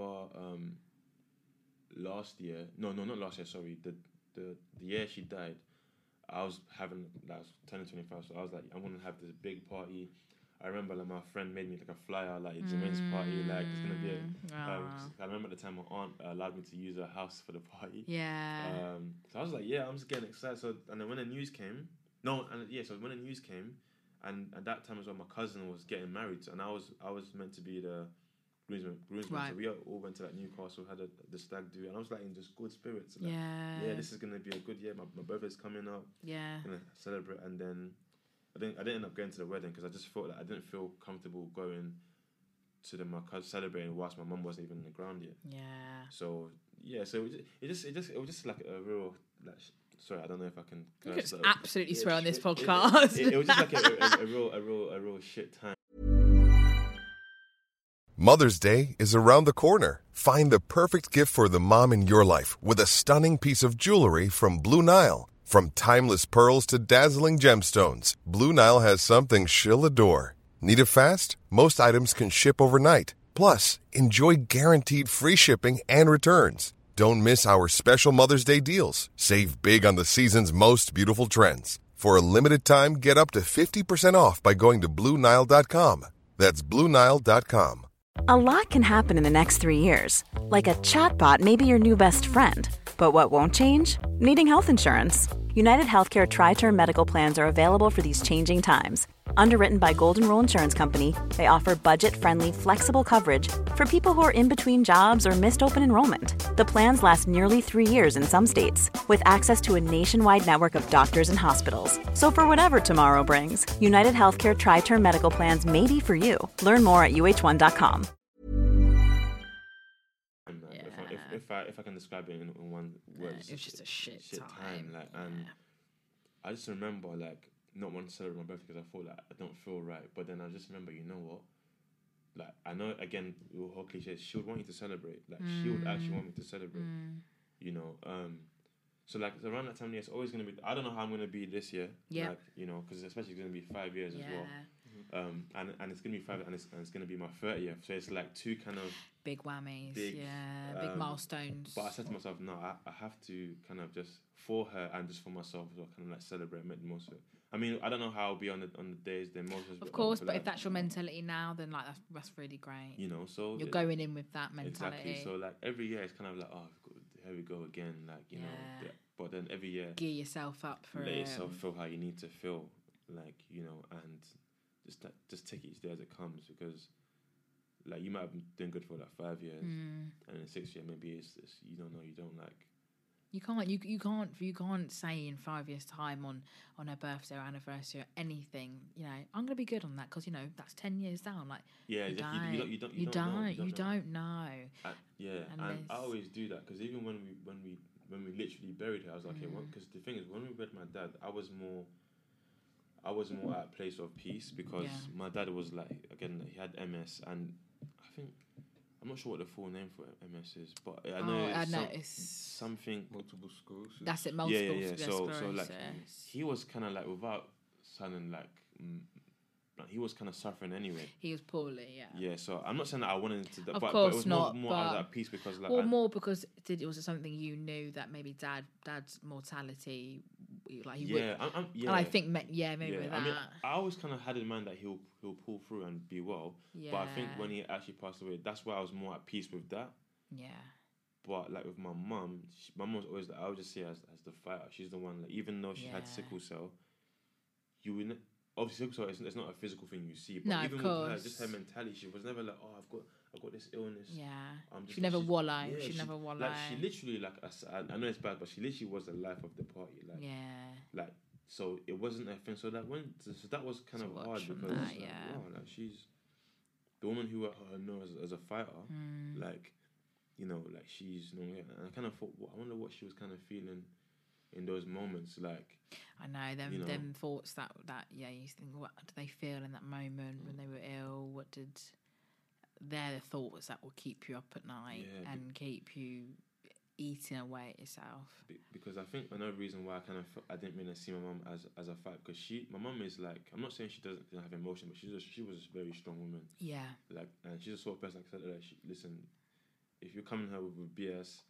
[SPEAKER 6] last year. No, not last year. Sorry, the year she died. I was turning 25, so I was like, I'm gonna have this big party. I remember like my friend made me like a flyer, like it's a men's party, like it's gonna be. I remember at the time my aunt allowed me to use her house for the party.
[SPEAKER 5] Yeah.
[SPEAKER 6] So I was like, yeah, I'm just getting excited. So and then when the news came, and at that time as well, my cousin was getting married, and I was meant to be the groomsman.
[SPEAKER 5] Right.
[SPEAKER 6] So we all went to like Newcastle, had the stag do, and I was like in just good spirits. Like, yeah, this is gonna be a good year. My birthday's coming up.
[SPEAKER 5] Yeah.
[SPEAKER 6] Gonna celebrate, and then I didn't end up going to the wedding because I just felt like I didn't feel comfortable going to my cousin celebrating whilst my mum wasn't even in the ground yet.
[SPEAKER 5] Yeah.
[SPEAKER 6] So yeah, so it was just like a real like. Sorry, I don't know if I can.
[SPEAKER 5] You could just absolutely swear on this podcast.
[SPEAKER 6] It was just like a real shit time.
[SPEAKER 8] Mother's Day is around the corner. Find the perfect gift for the mom in your life with a stunning piece of jewelry from Blue Nile. From timeless pearls to dazzling gemstones, Blue Nile has something she'll adore. Need it fast? Most items can ship overnight. Plus, enjoy guaranteed free shipping and returns. Don't miss our special Mother's Day deals. Save big on the season's most beautiful trends. For a limited time, get up to 50% off by going to BlueNile.com. That's BlueNile.com.
[SPEAKER 2] A lot can happen in the next 3 years. Like a chatbot may be your new best friend. But what won't change? Needing health insurance. United Healthcare Tri-Term Medical Plans are available for these changing times. Underwritten by Golden Rule Insurance Company, they offer budget-friendly, flexible coverage for people who are in between jobs or missed open enrollment. The plans last nearly 3 years in some states, with access to a nationwide network of doctors and hospitals. So for whatever tomorrow brings, United Healthcare Tri-Term Medical Plans may be for you. Learn more at uh1.com.
[SPEAKER 6] If I can describe it in one word,
[SPEAKER 5] it was just a shit time.
[SPEAKER 6] Like, and I just remember like not wanting to celebrate my birthday because I thought like I don't feel right. But then I just remember, you know what? Like I know again, the whole cliche. She would want you to celebrate. Like she would actually want me to celebrate. You know. So like around that time, it's always gonna be. I don't know how I'm gonna be this year. Yeah. Like, you know, because especially it's gonna be 5 years as well. And it's gonna be 5, and it's gonna be my 30th. So it's like two kind of
[SPEAKER 5] big whammies, big milestones.
[SPEAKER 6] But I said to myself, no, I have to kind of just for her and just for myself as well, kind of like celebrate, make the most of it. I mean, I don't know how I'll be on the days, the emotions.
[SPEAKER 5] Of course, but if that's your mentality now, then like that's really great.
[SPEAKER 6] You know, so
[SPEAKER 5] you're going in with that mentality.
[SPEAKER 6] Exactly. So like every year, it's kind of like, oh, here we go again. Like you know, but then every year,
[SPEAKER 5] gear yourself up for
[SPEAKER 6] let yourself feel how you need to feel, like you know, and just take each day as it comes, because like you might have been doing good for like 5 years, and in the 6th year maybe it's you don't know, you don't like.
[SPEAKER 5] You can't say in 5 years' time on her birthday or anniversary or anything, you know, I'm gonna be good on that because you know that's 10 years down. Like
[SPEAKER 6] you don't know. And I always do that because even when we literally buried her, I was like, okay, because the thing is, when we buried my dad, I was more at a place of peace because my dad was like, again, he had MS, and I think I'm not sure what the full name for MS is, but I know it's something
[SPEAKER 7] multiple sclerosis.
[SPEAKER 5] That's it, multiple sclerosis.
[SPEAKER 6] So like he was kind of like without sounding like he was kind of suffering anyway.
[SPEAKER 5] He was poorly,
[SPEAKER 6] Yeah, so I'm not saying that I wanted to,
[SPEAKER 5] of
[SPEAKER 6] but
[SPEAKER 5] course
[SPEAKER 6] it was
[SPEAKER 5] not,
[SPEAKER 6] more I was at peace because like.
[SPEAKER 5] Or more because it was something you knew that maybe dad's mortality, like he would. And I think maybe with that.
[SPEAKER 6] I mean, I always kind of had in mind that he'll pull through and be well. Yeah. But I think when he actually passed away, that's why I was more at peace with that. Yeah. But like with my mum was always like, I would just see her as the fighter. She's the one, like, even though she had sickle cell, you would. Obviously, sickle cell it's not a physical thing you see, but even with her, just her mentality, she was never like, oh, I've got this illness.
[SPEAKER 5] Yeah, she never wallow. She never wallow.
[SPEAKER 6] Like she literally, like I know it's bad, but she literally was the life of the party. Like like so it wasn't a thing. So that that was kind of hard because like she's the woman who I know as a fighter. Like you know, like she's you know, and I kind of thought, I wonder what she was kind of feeling in those moments, like
[SPEAKER 5] I know them thoughts that you think, what do they feel in that moment when they were ill? What did they're the thoughts that will keep you up at night and keep you eating away at yourself?
[SPEAKER 6] Because I think another reason why I didn't really see my mum as a fight, because my mum is like, I'm not saying she doesn't have emotion, but she was a very strong woman. Yeah, like, and she's the sort of person like said, listen, if you're coming her with BS.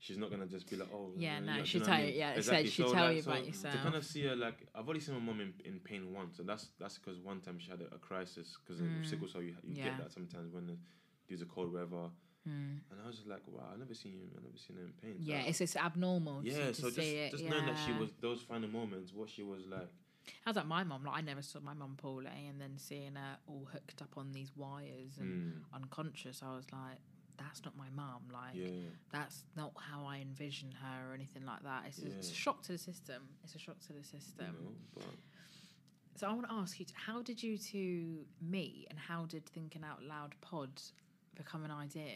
[SPEAKER 6] she's not gonna just be like, oh,
[SPEAKER 5] Yeah,
[SPEAKER 6] you
[SPEAKER 5] no,
[SPEAKER 6] know,
[SPEAKER 5] she'll
[SPEAKER 6] do you know
[SPEAKER 5] tell
[SPEAKER 6] what I
[SPEAKER 5] you.
[SPEAKER 6] mean?
[SPEAKER 5] Yeah,
[SPEAKER 6] Exactly.
[SPEAKER 5] she'll
[SPEAKER 6] So,
[SPEAKER 5] tell
[SPEAKER 6] like,
[SPEAKER 5] you
[SPEAKER 6] so
[SPEAKER 5] about yourself.
[SPEAKER 6] To kind of see her, like, I've only seen my mum in pain once, and that's because one time she had a crisis because of sickle cell. You get that sometimes when there's a cold weather. And I was just like, wow, I've never seen her in pain.
[SPEAKER 5] Yeah,
[SPEAKER 6] So,
[SPEAKER 5] it's abnormal.
[SPEAKER 6] yeah,
[SPEAKER 5] to
[SPEAKER 6] so
[SPEAKER 5] see it.
[SPEAKER 6] just knowing that she was those final moments, what she was like.
[SPEAKER 5] I was like my mum. Like I never saw my mum poorly, and then seeing her all hooked up on these wires and unconscious, I was like, that's not my mum. Like that's not how I envision her or anything like that. It's a shock to the system. It's a shock to the system.
[SPEAKER 6] You know, but
[SPEAKER 5] so I want to ask you, how did you two meet, and how did Thinking Out Loud Pod become an idea?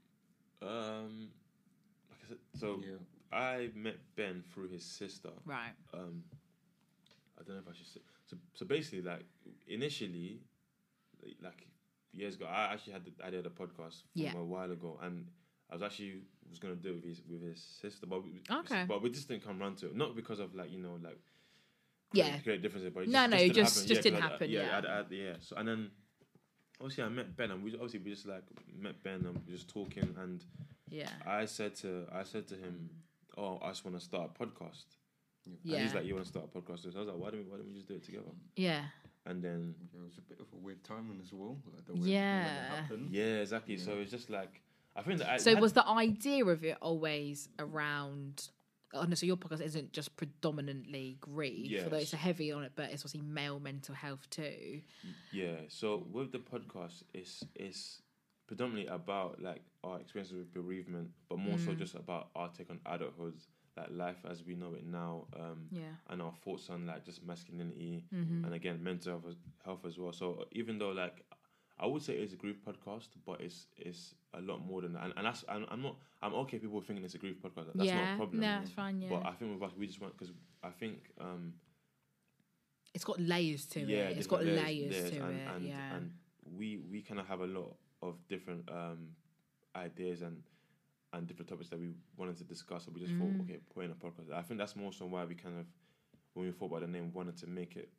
[SPEAKER 6] Like I said, so I met Ben through his sister.
[SPEAKER 5] Right.
[SPEAKER 6] I don't know if I should say. So basically, like initially, like years ago, I actually had the idea of the podcast from a while ago, and I was gonna do it with his sister, but we just didn't come around to it. Not because of like create differences, but
[SPEAKER 5] it just didn't happen.
[SPEAKER 6] So and then obviously I met Ben, and we just like met Ben, and we were just talking, and I said to him, oh, I just want to start a podcast. Yeah. And he's like, you want to start a podcast? So I was like, why don't we just do it together?
[SPEAKER 5] Yeah.
[SPEAKER 7] And then it was a bit of a weird timing as well. Like when it happened.
[SPEAKER 6] Yeah, exactly. Yeah. So it's just like, I think that.
[SPEAKER 5] Was the idea of it always around? Oh no, so your podcast isn't just predominantly grief, although it's a heavy on it, but it's obviously male mental health too.
[SPEAKER 6] Yeah. So with the podcast, it's predominantly about like our experiences with bereavement, but more so just about our take on adulthood. Like life as we know it now, and our thoughts on like just masculinity, and again mental health as well. So even though like I would say it's a grief podcast, but it's a lot more than that. And that's I'm okay. People thinking it's a grief podcast. That's not a problem.
[SPEAKER 5] No, it's fine. Yeah.
[SPEAKER 6] But I think with us, we just want because I think
[SPEAKER 5] it's got layers to it. It's got layers to it.
[SPEAKER 6] And we kind of have a lot of different ideas and different topics that we wanted to discuss, so we just thought, okay, put in a podcast. I think that's more so why we kind of, when we thought about the name, wanted to make it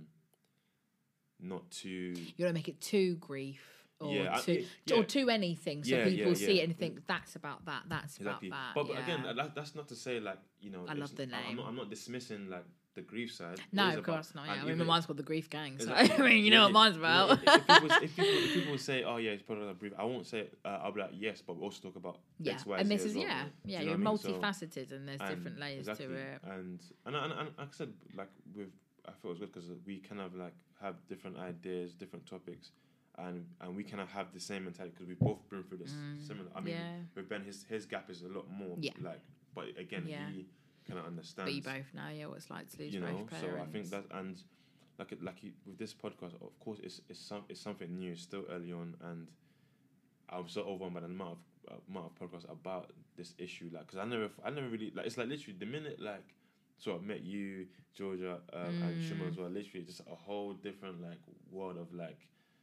[SPEAKER 6] not too...
[SPEAKER 5] You don't make it too grief or too anything, so people see it and think, that's about that, that's about that.
[SPEAKER 6] But again, that's not to say, like,
[SPEAKER 5] I love the name.
[SPEAKER 6] I'm not dismissing, like, the grief side.
[SPEAKER 5] No, of course not. Yeah, I mean, mine's called the Grief Gang, so I mean, you know what mine's about.
[SPEAKER 6] If people say, "Oh yeah, it's part of the brief," I won't say it. I'll be like, "Yes," but we also talk about X, Y,
[SPEAKER 5] and this is
[SPEAKER 6] well.
[SPEAKER 5] You're multifaceted, and there's different layers to it.
[SPEAKER 6] And like I said, like I thought it was good because we kind of like have different ideas, different topics, and we kind of have the same mentality because we've both been through this similar. I mean, with Ben, his gap is a lot more. Like, but again, he kind of understands.
[SPEAKER 5] But you both know, what it's like to lose both parents.
[SPEAKER 6] So I think that, and with this podcast, of course, it's something new, it's still early on, and I'm so overwhelmed by the amount of podcasts about this issue, like, because I never really, like, it's like literally the minute, like, so I met you, Georgia, and Shimon as well, literally just a whole different, like, world of, like,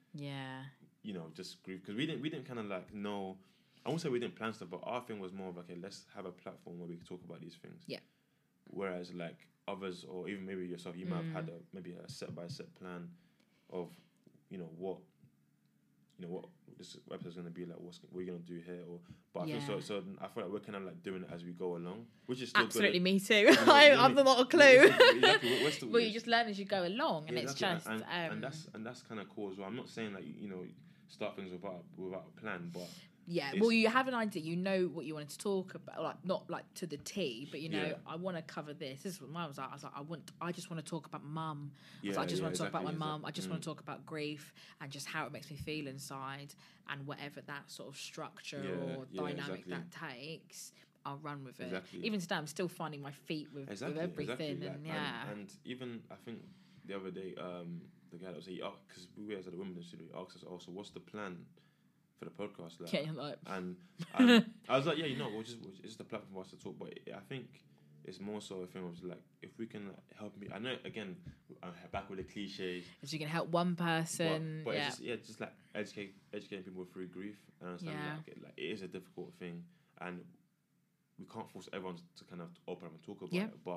[SPEAKER 6] just grief, because we didn't kind of, like, know, I won't say we didn't plan stuff, but our thing was more of, okay, let's have a platform where we can talk about these things. Yeah. Whereas, like, others, or even maybe yourself, you might have had maybe a step-by-step plan of, what this episode's going to be like, what are you going to do here, but I think so I feel like we're kind of like doing it as we go along, which is still
[SPEAKER 5] absolutely
[SPEAKER 6] good.
[SPEAKER 5] Me too. I've not a clue. Well, you just learn as you go along, and it's just
[SPEAKER 6] and that's kind of cool as well. I'm not saying that start things without a plan, but
[SPEAKER 5] well, you have an idea, you know what you wanted to talk about, like not like to the T, but I want to cover this. This is what mine was like. I was like, I just want to talk about mum. I just want to talk about my mum. I just want to talk about grief and just how it makes me feel inside, and whatever that sort of structure or dynamic that takes, I'll run with it. Even today, I'm still finding my feet with everything, and
[SPEAKER 6] even I think the other day, the guy that was because we were at the Wimbledon studio, he asked us also, what's the plan for the podcast, and I was like, it's just a platform for us to talk. But I think it's more so a thing of like, if we can help me. I know again, I'm back with the cliches.
[SPEAKER 5] If you can help one person,
[SPEAKER 6] but it's just like educating people through grief and understanding like it is a difficult thing, and we can't force everyone to kind of open up and talk about it. But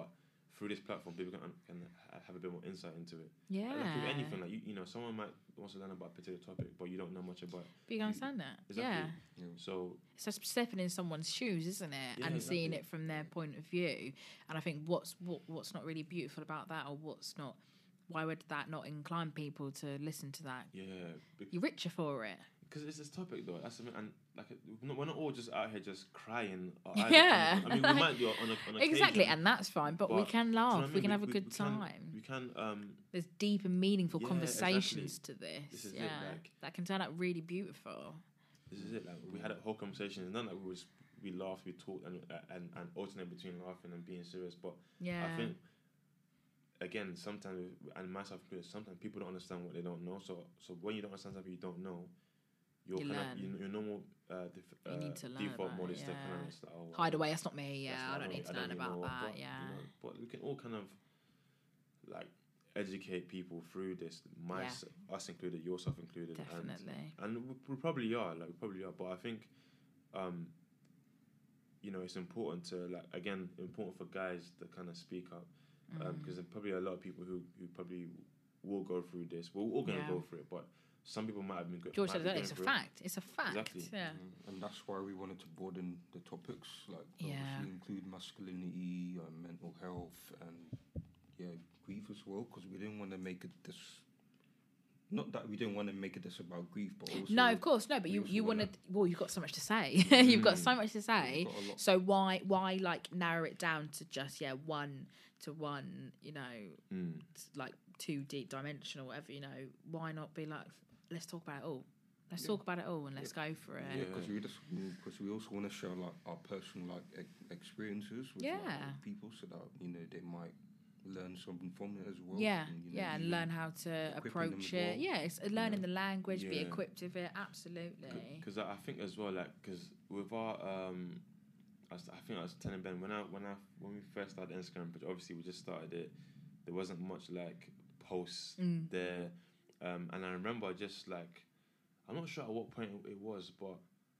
[SPEAKER 6] through this platform, people can have a bit more insight into it.
[SPEAKER 5] Yeah.
[SPEAKER 6] Like with anything, like you know, someone might wants to learn about a particular topic, but you don't know much about it.
[SPEAKER 5] But you understand that.
[SPEAKER 6] Exactly.
[SPEAKER 5] Yeah.
[SPEAKER 6] So
[SPEAKER 5] it's just stepping in someone's shoes, isn't it?
[SPEAKER 6] Yeah,
[SPEAKER 5] and seeing
[SPEAKER 6] exactly.
[SPEAKER 5] it from their point of view. And I think what's not really beautiful about that, or why would that not incline people to listen to that?
[SPEAKER 6] yeah,
[SPEAKER 5] You're richer for it.
[SPEAKER 6] because it's this topic though. That's something, and like we're not all just out here just crying. Or
[SPEAKER 5] Yeah.
[SPEAKER 6] I mean, we might do it on
[SPEAKER 5] Exactly,
[SPEAKER 6] occasion,
[SPEAKER 5] and that's fine. But we can
[SPEAKER 6] do you know
[SPEAKER 5] laugh.
[SPEAKER 6] what I
[SPEAKER 5] We
[SPEAKER 6] mean?
[SPEAKER 5] can have a good
[SPEAKER 6] we
[SPEAKER 5] time.
[SPEAKER 6] We can.
[SPEAKER 5] There's deep and meaningful
[SPEAKER 6] Yeah,
[SPEAKER 5] conversations
[SPEAKER 6] exactly.
[SPEAKER 5] to this.
[SPEAKER 6] This is it,
[SPEAKER 5] yeah,
[SPEAKER 6] like-
[SPEAKER 5] that can turn out really beautiful.
[SPEAKER 6] This is it. Like we had a whole conversation. It's not like we laughed, we talked, and alternate between laughing and being serious. But
[SPEAKER 5] Yeah.
[SPEAKER 6] I think again, sometimes and myself, sometimes people don't understand what they don't know. So when you don't understand something you don't know,
[SPEAKER 5] You learn.
[SPEAKER 6] your normal
[SPEAKER 5] You need to learn
[SPEAKER 6] default
[SPEAKER 5] about
[SPEAKER 6] mode
[SPEAKER 5] it,
[SPEAKER 6] is to kind
[SPEAKER 5] yeah.
[SPEAKER 6] of just like, oh,
[SPEAKER 5] Hide away. That's not me.
[SPEAKER 6] that's
[SPEAKER 5] Yeah,
[SPEAKER 6] not
[SPEAKER 5] I don't
[SPEAKER 6] me,
[SPEAKER 5] need to
[SPEAKER 6] don't
[SPEAKER 5] learn
[SPEAKER 6] even
[SPEAKER 5] about
[SPEAKER 6] know,
[SPEAKER 5] that.
[SPEAKER 6] but,
[SPEAKER 5] Yeah.
[SPEAKER 6] you know, but we can all kind of like educate people through this, us included, yourself included,
[SPEAKER 5] Definitely.
[SPEAKER 6] and we probably are, but I think, you know, it's important to important for guys to kind of speak up, because there's probably a lot of people who probably will go through this. We're all gonna go through it, but some people might have been good.
[SPEAKER 5] George said that it's a fact. It's a fact.
[SPEAKER 6] Exactly.
[SPEAKER 5] Yeah.
[SPEAKER 7] And that's why we wanted to broaden the topics, like
[SPEAKER 5] Yeah.
[SPEAKER 7] obviously include masculinity, mental health, and grief as well, because we didn't want to make it this. Not that we didn't want to make it this about grief, but also
[SPEAKER 5] No, of course, no. But
[SPEAKER 7] we
[SPEAKER 5] you
[SPEAKER 7] also
[SPEAKER 5] wanted.
[SPEAKER 7] wanna-
[SPEAKER 5] Well, you've got so much to say. You've got so much to say.
[SPEAKER 7] got a lot.
[SPEAKER 5] So why like narrow it down to just one to one? You know, like 2D dimensional, whatever. You know, why not be like, let's talk about it all. Let's talk about it all and let's go for it.
[SPEAKER 7] Yeah, because we also want to share like our personal like experiences with like, people, so that they might learn something from it as well.
[SPEAKER 5] Yeah,
[SPEAKER 7] and,
[SPEAKER 5] and learn how to
[SPEAKER 7] equipping them
[SPEAKER 5] approach
[SPEAKER 7] as
[SPEAKER 5] it.
[SPEAKER 7] well.
[SPEAKER 5] Yeah, it's learning the language, be
[SPEAKER 6] Yeah.
[SPEAKER 5] equipped with it. Absolutely.
[SPEAKER 6] Because I think as well, like, because with our I think I was telling Ben when we first started Instagram, but obviously we just started it. There wasn't much like posts there, and I remember just like, I'm not sure at what point it was, but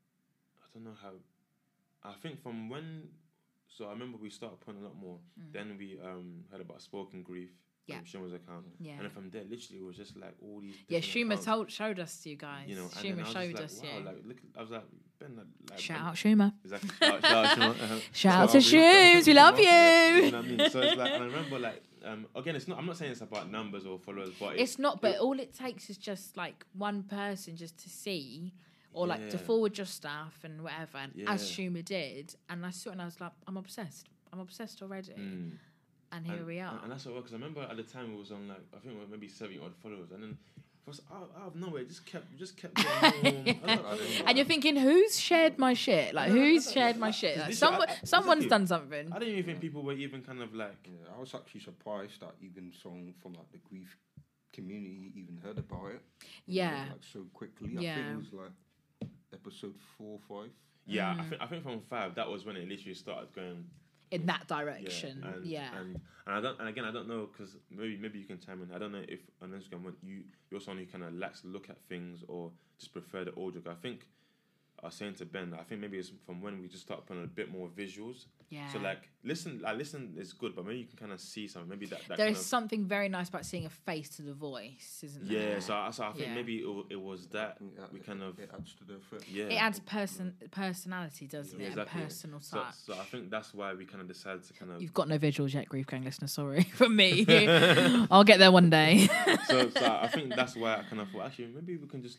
[SPEAKER 6] I don't know how. I think from when. So I remember we started putting a lot more. Then we heard about Spoken Grief.
[SPEAKER 5] Yeah.
[SPEAKER 6] Shuma's account.
[SPEAKER 5] Yeah.
[SPEAKER 6] And then from there, literally, it was just like all these.
[SPEAKER 5] Yeah,
[SPEAKER 6] different
[SPEAKER 5] Shuma
[SPEAKER 6] accounts,
[SPEAKER 5] showed us to you guys.
[SPEAKER 6] You know, and
[SPEAKER 5] Shuma
[SPEAKER 6] then I was
[SPEAKER 5] showed
[SPEAKER 6] just
[SPEAKER 5] us,
[SPEAKER 6] like, wow,
[SPEAKER 5] yeah.
[SPEAKER 6] like, look, I was like, Ben, like
[SPEAKER 5] Shout out Shuma.
[SPEAKER 6] Exactly. Shout out Shuma.
[SPEAKER 5] Shout out to Shooms, we love you.
[SPEAKER 6] You know what I mean? So it's like, and I remember like, again, it's not. I'm not saying it's about numbers or followers, but
[SPEAKER 5] It's not, but all it takes is just like one person just to see, or like to
[SPEAKER 6] Yeah.
[SPEAKER 5] forward your stuff and whatever, and as
[SPEAKER 6] Yeah.
[SPEAKER 5] Shuma did. And I saw it and I was like, I'm obsessed already. And here we are.
[SPEAKER 6] And that's what, because I remember at the time it was on like, I think it was maybe 70 odd followers, and then first out of nowhere, it just kept getting more.
[SPEAKER 5] And you're thinking, who's shared my shit? Like, who's shared my shit? Like, someone's done something.
[SPEAKER 6] I didn't even think people were even kind of like.
[SPEAKER 7] Yeah, I was actually surprised that even someone from like the grief community even heard about it.
[SPEAKER 5] Yeah.
[SPEAKER 7] Like so quickly.
[SPEAKER 5] Yeah.
[SPEAKER 7] I think it was like episode 4 or 5.
[SPEAKER 6] Yeah, I think from 5 that was when it literally started going.
[SPEAKER 5] In that direction,
[SPEAKER 6] And I don't know, because maybe you can chime in. I don't know if on Instagram when you're someone who kind of likes to look at things or just prefer the audio. I think I was saying to Ben, I think maybe it's from when we just start putting a bit more visuals.
[SPEAKER 5] Yeah.
[SPEAKER 6] So listen is good, but maybe you can kind of see something. Maybe that
[SPEAKER 5] There
[SPEAKER 6] kind
[SPEAKER 5] is something very nice about seeing a face to the voice, isn't there?
[SPEAKER 6] Yeah, so I think
[SPEAKER 5] Yeah.
[SPEAKER 6] maybe it was that we kind of
[SPEAKER 7] It adds to the effect.
[SPEAKER 6] yeah.
[SPEAKER 5] It adds personality, doesn't it?
[SPEAKER 6] Exactly.
[SPEAKER 5] And personal
[SPEAKER 6] So
[SPEAKER 5] touch.
[SPEAKER 6] I think that's why we kind of decided to kind of.
[SPEAKER 5] You've got no visuals yet, Grief Gang listener. Sorry from me. I'll get there one day.
[SPEAKER 6] so I think that's why I kind of thought, actually, maybe we can just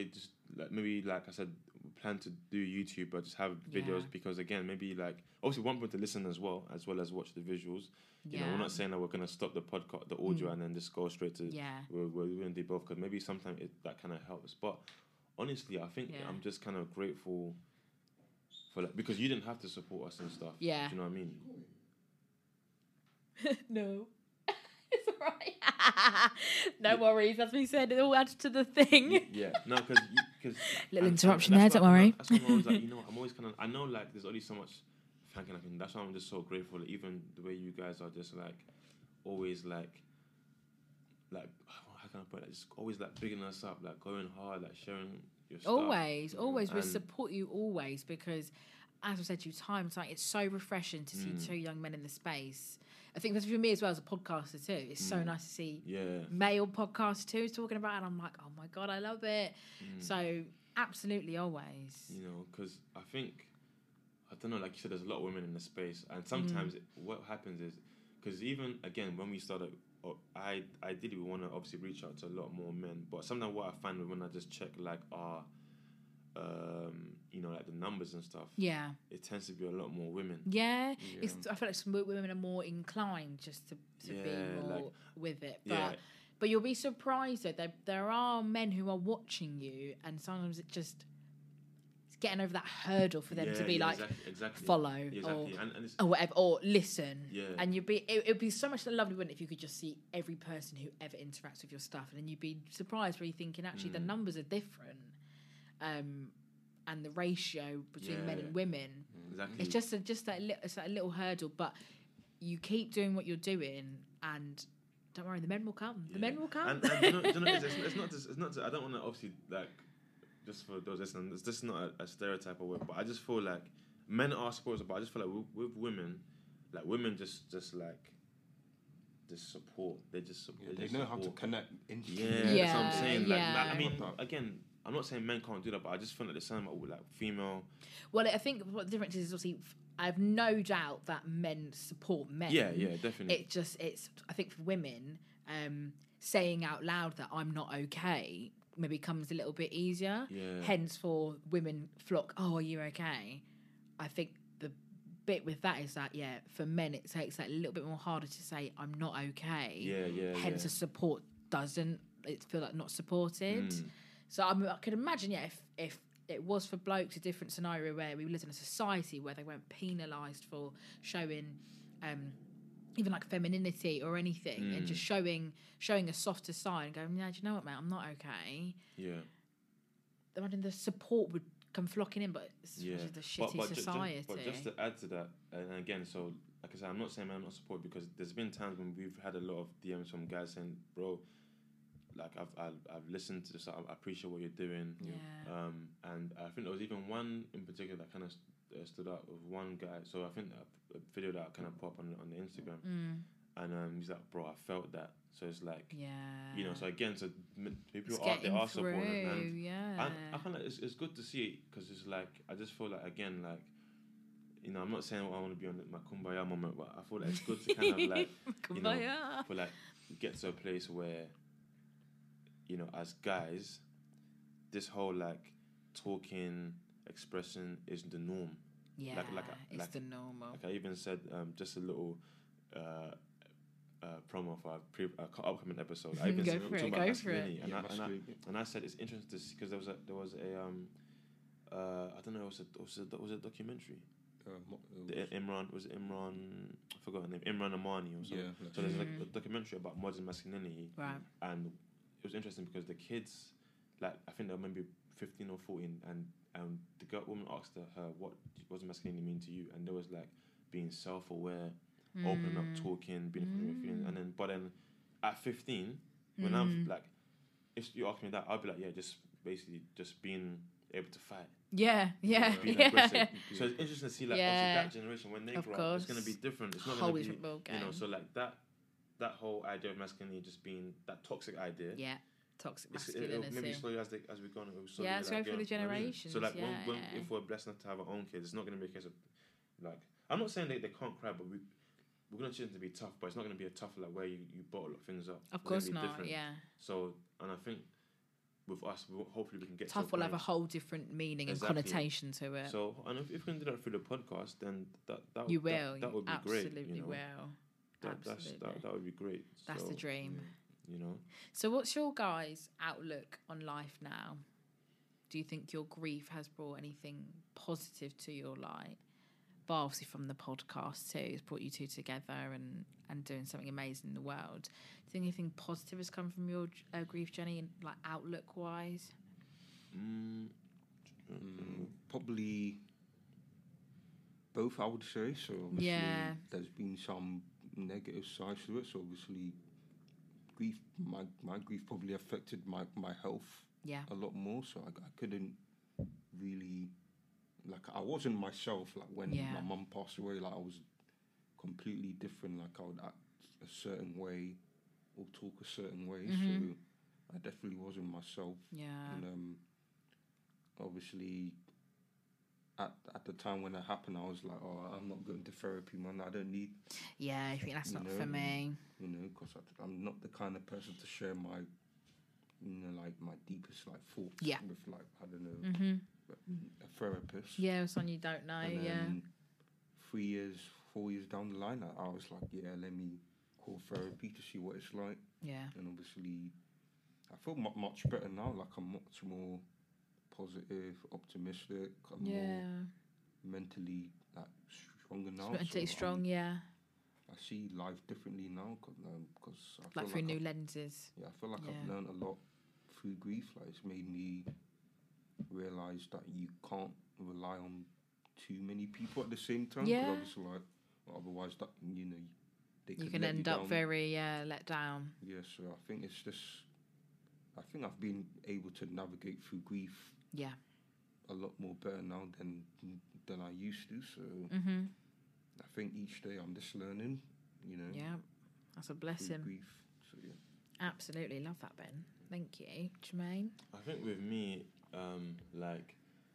[SPEAKER 6] maybe like I said, we plan to do YouTube, but just have videos, because again, maybe like obviously one point to listen as well as watch the visuals. You know, we're not saying that we're gonna stop the podcast, the audio, and then just go straight to we're gonna do both, because maybe sometimes that kind of helps. But honestly, I think I'm just kind of grateful for like, because you didn't have to support us and stuff.
[SPEAKER 5] Yeah.
[SPEAKER 6] Do you know what I mean?
[SPEAKER 5] No. It's alright. No worries, as we said, it all adds to the thing.
[SPEAKER 6] Yeah, no, because
[SPEAKER 5] Little interruption there, don't worry.
[SPEAKER 6] That's why I'm always like, I'm always kind of, I know like there's only so much thanking I can. That's why I'm just so grateful. Like, even the way you guys are just like always like how can I put it? Just always like bigging us up, like going hard, like sharing your stuff.
[SPEAKER 5] Always. We
[SPEAKER 6] And-
[SPEAKER 5] support you always, because, as I said to you, time, it's so refreshing to see two young men in the space I think that's for me as well as a podcaster too. It's so nice to see male podcasters too talking about it. And I'm like, oh my God, I love it. So absolutely always.
[SPEAKER 6] You know, because I think, I don't know, like you said, there's a lot of women in the space. And sometimes what happens is, because even, again, when we started, I did want to obviously reach out to a lot more men. But sometimes what I find when I just check like our, you know, like the numbers and stuff.
[SPEAKER 5] Yeah.
[SPEAKER 6] It tends to be a lot more women.
[SPEAKER 5] Yeah. I feel like some women are more inclined just to be more with it. But you'll be surprised that there are men who are watching you, and sometimes it's getting over that hurdle for them to be like,
[SPEAKER 6] exactly.
[SPEAKER 5] follow or whatever, or listen.
[SPEAKER 6] Yeah.
[SPEAKER 5] And it would be so much lovely, wouldn't it, if you could just see every person who ever interacts with your stuff, and then you'd be surprised where you're thinking, actually, the numbers are different. And the ratio between men and women,
[SPEAKER 6] exactly.
[SPEAKER 5] it's just that little hurdle. But you keep doing what you're doing, and don't worry, the men will come. The men will come.
[SPEAKER 6] And you know, it's not just. I don't want to obviously like just for those listening. It's just not a stereotype or word, but I just feel like men are supporters. But I just feel like with women, like women just support. They just support.
[SPEAKER 7] They know how to connect instantly.
[SPEAKER 6] Yeah, that's what I'm saying. Like, I mean, again, I'm not saying men can't do that, but I just feel like the same with like female.
[SPEAKER 5] Well, I think what the difference is obviously, I have no doubt that men support men.
[SPEAKER 6] Yeah, definitely.
[SPEAKER 5] It's I think for women, saying out loud that I'm not okay maybe comes a little bit easier.
[SPEAKER 6] Yeah.
[SPEAKER 5] Hence, for women flock, oh, are you okay? I think the bit with that is that, for men it takes that a little bit more harder to say I'm not okay.
[SPEAKER 6] Yeah.
[SPEAKER 5] Hence, the support doesn't. It feel like not supported. So I could imagine, if it was for blokes, a different scenario where we lived in a society where they weren't penalised for showing even like femininity or anything, and just showing a softer side and going, yeah, do you know what, mate, I'm not okay.
[SPEAKER 6] Yeah.
[SPEAKER 5] Imagine the support would come flocking in, but it's the shitty society.
[SPEAKER 6] But just to add to that, and again, so like I said, I'm not saying I'm not supportive, because there's been times when we've had a lot of DMs from guys saying, bro, like I've listened to this, I appreciate what you're doing.
[SPEAKER 5] Yeah.
[SPEAKER 6] And I think there was even one in particular that kind of stood out with one guy. So I think a video that kind of popped on the Instagram, and he's like, bro, I felt that. So it's like, you know. So again, so people they are supporting, and I kind of it's good to see it, because it's like, I just feel like, again, like, you know, I'm not saying I want to be on my kumbaya moment, but I feel like it's good to kind of like, you know, feel like get to a place where, you know, as guys, this whole like talking, expressing is the norm.
[SPEAKER 5] Yeah, it's the norm.
[SPEAKER 6] Like I even said, just a little promo for our upcoming episode. I even said talking about masculinity, and I said it's interesting to see, because there was a I don't know, it was a documentary. Imran, I forgot her name, Imran Amani or something. Yeah, so there's like a documentary about modern masculinity,
[SPEAKER 5] right?
[SPEAKER 6] And it was interesting because the kids, like, I think they were maybe 15 or 14, and the woman asked her, what does masculinity mean to you? And there was like being self-aware, opening up, talking, being in your feelings, but then at 15, when I'm like, if you ask me that, I'll be like, yeah, just basically just being able to fight.
[SPEAKER 5] Yeah.
[SPEAKER 6] Being aggressive. So it's interesting to see, like, that generation, when they grow up, it's going to be different. It's not going to be, you know, so like that whole idea of masculinity just being that toxic idea.
[SPEAKER 5] Yeah, toxic masculinity.
[SPEAKER 6] Maybe slowly as we go on,
[SPEAKER 5] it's going through the generations.
[SPEAKER 6] So like, if we're blessed enough to have our own kids, it's not going to be a case of, like, I'm not saying they can't cry, but we're going to choose them to be tough, but it's not going to be a tough, like, where you bottle things up.
[SPEAKER 5] Of course not, different. Yeah.
[SPEAKER 6] So, and I think with us, hopefully we can get
[SPEAKER 5] tough will have a whole different meaning and connotation to it.
[SPEAKER 6] So, and if we can do that through the podcast, then that would be
[SPEAKER 5] absolutely
[SPEAKER 6] great.
[SPEAKER 5] Absolutely will.
[SPEAKER 6] That would be great.
[SPEAKER 5] That's the dream.
[SPEAKER 6] You know.
[SPEAKER 5] So what's your guys' outlook on life now? Do you think your grief has brought anything positive to your life? But obviously from the podcast too, it's brought you two together and doing something amazing in the world. Do you think anything positive has come from your grief journey, like outlook wise?
[SPEAKER 7] Probably both, I would say. So obviously there's been some negative sides to it. So obviously grief, my grief probably affected my health a lot more. So I couldn't really, like, I wasn't myself, like when my mum passed away. Like, I was completely different. Like I would act a certain way or talk a certain way.
[SPEAKER 5] Mm-hmm.
[SPEAKER 7] So I definitely wasn't myself.
[SPEAKER 5] Yeah.
[SPEAKER 7] And obviously, at the time when it happened, I was like, oh, I'm not going to therapy, man. I don't need.
[SPEAKER 5] Yeah, I think that's not
[SPEAKER 7] know,
[SPEAKER 5] for me.
[SPEAKER 7] You know, because I'm not the kind of person to share my, like my deepest like thoughts with like, I don't know, a therapist.
[SPEAKER 5] Yeah, someone you don't know.
[SPEAKER 7] And
[SPEAKER 5] yeah.
[SPEAKER 7] 4 years down the line, I was like, yeah, let me call therapy to see what it's like.
[SPEAKER 5] Yeah.
[SPEAKER 7] And obviously, I feel much better now. Like I'm much more positive, optimistic. I'm more mentally like stronger now.
[SPEAKER 5] Mentally strong,
[SPEAKER 7] I see life differently now because I feel
[SPEAKER 5] like through new lenses.
[SPEAKER 7] Yeah, I feel like I've learned a lot through grief. Like it's made me realise that you can't rely on too many people at the same time.
[SPEAKER 5] Yeah.
[SPEAKER 7] 'Cause obviously, like otherwise, that they
[SPEAKER 5] you
[SPEAKER 7] could
[SPEAKER 5] can
[SPEAKER 7] let
[SPEAKER 5] end
[SPEAKER 7] you
[SPEAKER 5] up
[SPEAKER 7] down.
[SPEAKER 5] very let down.
[SPEAKER 7] Yeah, so I think it's just. I think I've been able to navigate through grief.
[SPEAKER 5] Yeah.
[SPEAKER 7] A lot more better now than I used to. So I think each day I'm just learning.
[SPEAKER 5] Yeah, that's a blessing.
[SPEAKER 7] Grief. So yeah.
[SPEAKER 5] Absolutely love that, Ben. Thank you, Jermaine.
[SPEAKER 6] I think with me, like,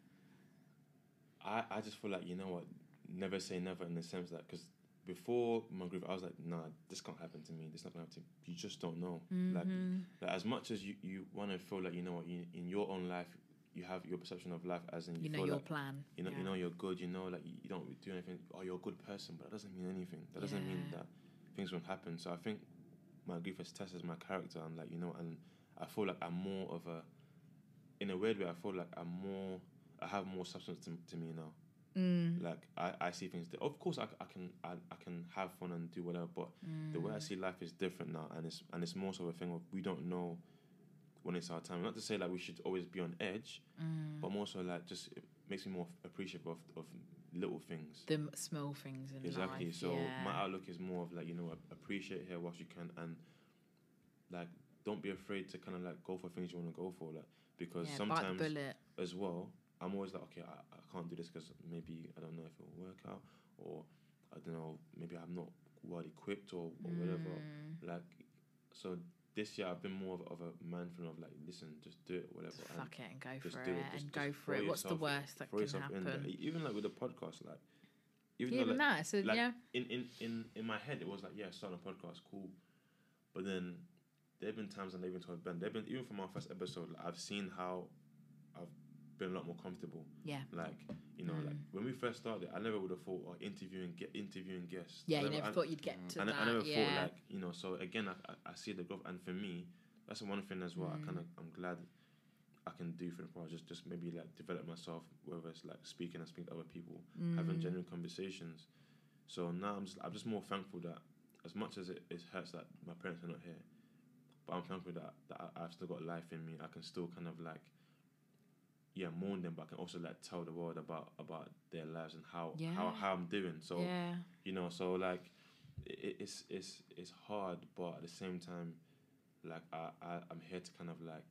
[SPEAKER 6] I just feel like, you know what, never say never in the sense that, because before my grief, I was like, nah, this can't happen to me. This not gonna happen to me. You just don't know. Like as much as you want to feel like, you know what, in your own life, you have your perception of life as in you
[SPEAKER 5] know
[SPEAKER 6] feel
[SPEAKER 5] your
[SPEAKER 6] like,
[SPEAKER 5] plan.
[SPEAKER 6] You know you're good. You know, like you don't do anything. Oh, you're a good person, but that doesn't mean anything. That doesn't mean that things won't happen. So I think my grief has tested my character, and like, you know, and I feel like I'm more of a, in a weird way, I feel like I have more substance to me now. Like I see things. Of course, I can have fun and do whatever, but the way I see life is different now, and it's more so a thing of we don't know when it's our time. Not to say like we should always be on edge, but more so like just it makes me more appreciative of little things.
[SPEAKER 5] The small things in life.
[SPEAKER 6] Exactly. So my outlook is more of like, you know, appreciate here whilst you can, and like don't be afraid to kind of like go for things you want to go for, like, because sometimes as well, I'm always like, okay, I can't do this because maybe I don't know if it will work out, or I don't know, maybe I'm not well equipped or whatever. Like, so this year I've been more of a mindful of like, listen, just do it, whatever.
[SPEAKER 5] Just fuck it and go for it,
[SPEAKER 6] just
[SPEAKER 5] go for it. What's the worst that can happen?
[SPEAKER 6] Even like with the podcast, like
[SPEAKER 5] even that. So
[SPEAKER 6] like,
[SPEAKER 5] yeah.
[SPEAKER 6] In my head, it was like, yeah, starting a podcast, cool. But then there've been times, and they've been told Ben, even from our first episode, like, I've seen how I've been a lot more comfortable.
[SPEAKER 5] Yeah.
[SPEAKER 6] Like, you know, like when we first started, I never would have thought interviewing guests.
[SPEAKER 5] Yeah, you never thought you'd get to that.
[SPEAKER 6] I never thought, like, you know. So again, I see the growth, and for me, that's one thing as well. I'm glad I can do for the project. Just maybe like develop myself, whether it's like speaking to other people, having genuine conversations. So now I'm just more thankful that as much as it hurts that my parents are not here, but I'm thankful that I've still got life in me. I can still kind of like, mourn them, but I can also like tell the world about their lives and how I'm doing. So you know, so like it's hard, but at the same time, like I'm here to kind of like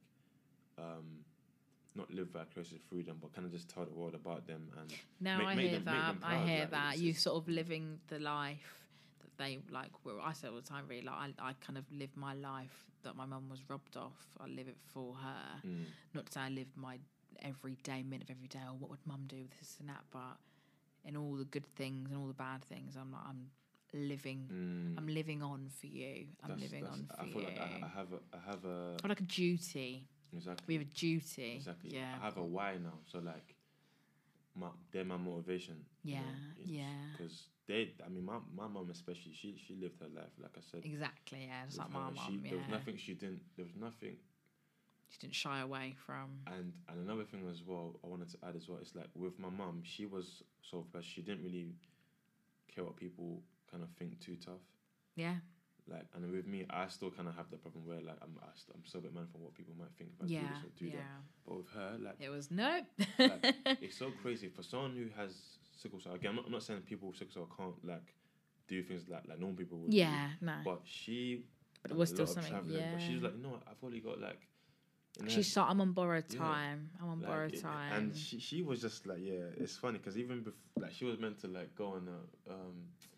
[SPEAKER 6] not live vicariously through them, but kind of just tell the world about them and
[SPEAKER 5] I hear that.
[SPEAKER 6] I
[SPEAKER 5] hear that you sort of living the life that they like. Well, I say all the time, really. Like I kind of live my life that my mum was robbed off. I live it for her. Not to say I live my everyday minute of every day. Or what would mum do with this and that? But in all the good things and all the bad things, I'm living. I'm living on for you. I'm living on for you.
[SPEAKER 6] I feel like I have a
[SPEAKER 5] like a duty.
[SPEAKER 6] Exactly.
[SPEAKER 5] We have a duty.
[SPEAKER 6] Exactly.
[SPEAKER 5] Yeah.
[SPEAKER 6] I have a why now. So like, they're my motivation.
[SPEAKER 5] Yeah.
[SPEAKER 6] Because my mum especially, she lived her life, like I said.
[SPEAKER 5] Exactly. Yeah. Just like my mum.
[SPEAKER 6] There was nothing she didn't. There was nothing.
[SPEAKER 5] She didn't shy away from.
[SPEAKER 6] And another thing as well, I wanted to add as well. It's like with my mum, she was sort of, she didn't really care what people kind of think too tough.
[SPEAKER 5] Yeah.
[SPEAKER 6] Like, and with me, I still kind of have the problem where like I'm so a bit mindful of what people might think if I do this or do that. But with her, like,
[SPEAKER 5] it was nope.
[SPEAKER 6] Like, it's so crazy for someone who has sickle cell. Again, I'm not saying people with sickle cell can't like do things like normal people would.
[SPEAKER 5] Yeah,
[SPEAKER 6] do,
[SPEAKER 5] no.
[SPEAKER 6] But she,
[SPEAKER 5] but it was still something.
[SPEAKER 6] But she's like, no, I've only got like.
[SPEAKER 5] She's like, I'm on borrowed time. I'm on borrowed time.
[SPEAKER 6] And she was just like, yeah, it's funny because even before, like, she was meant to like go on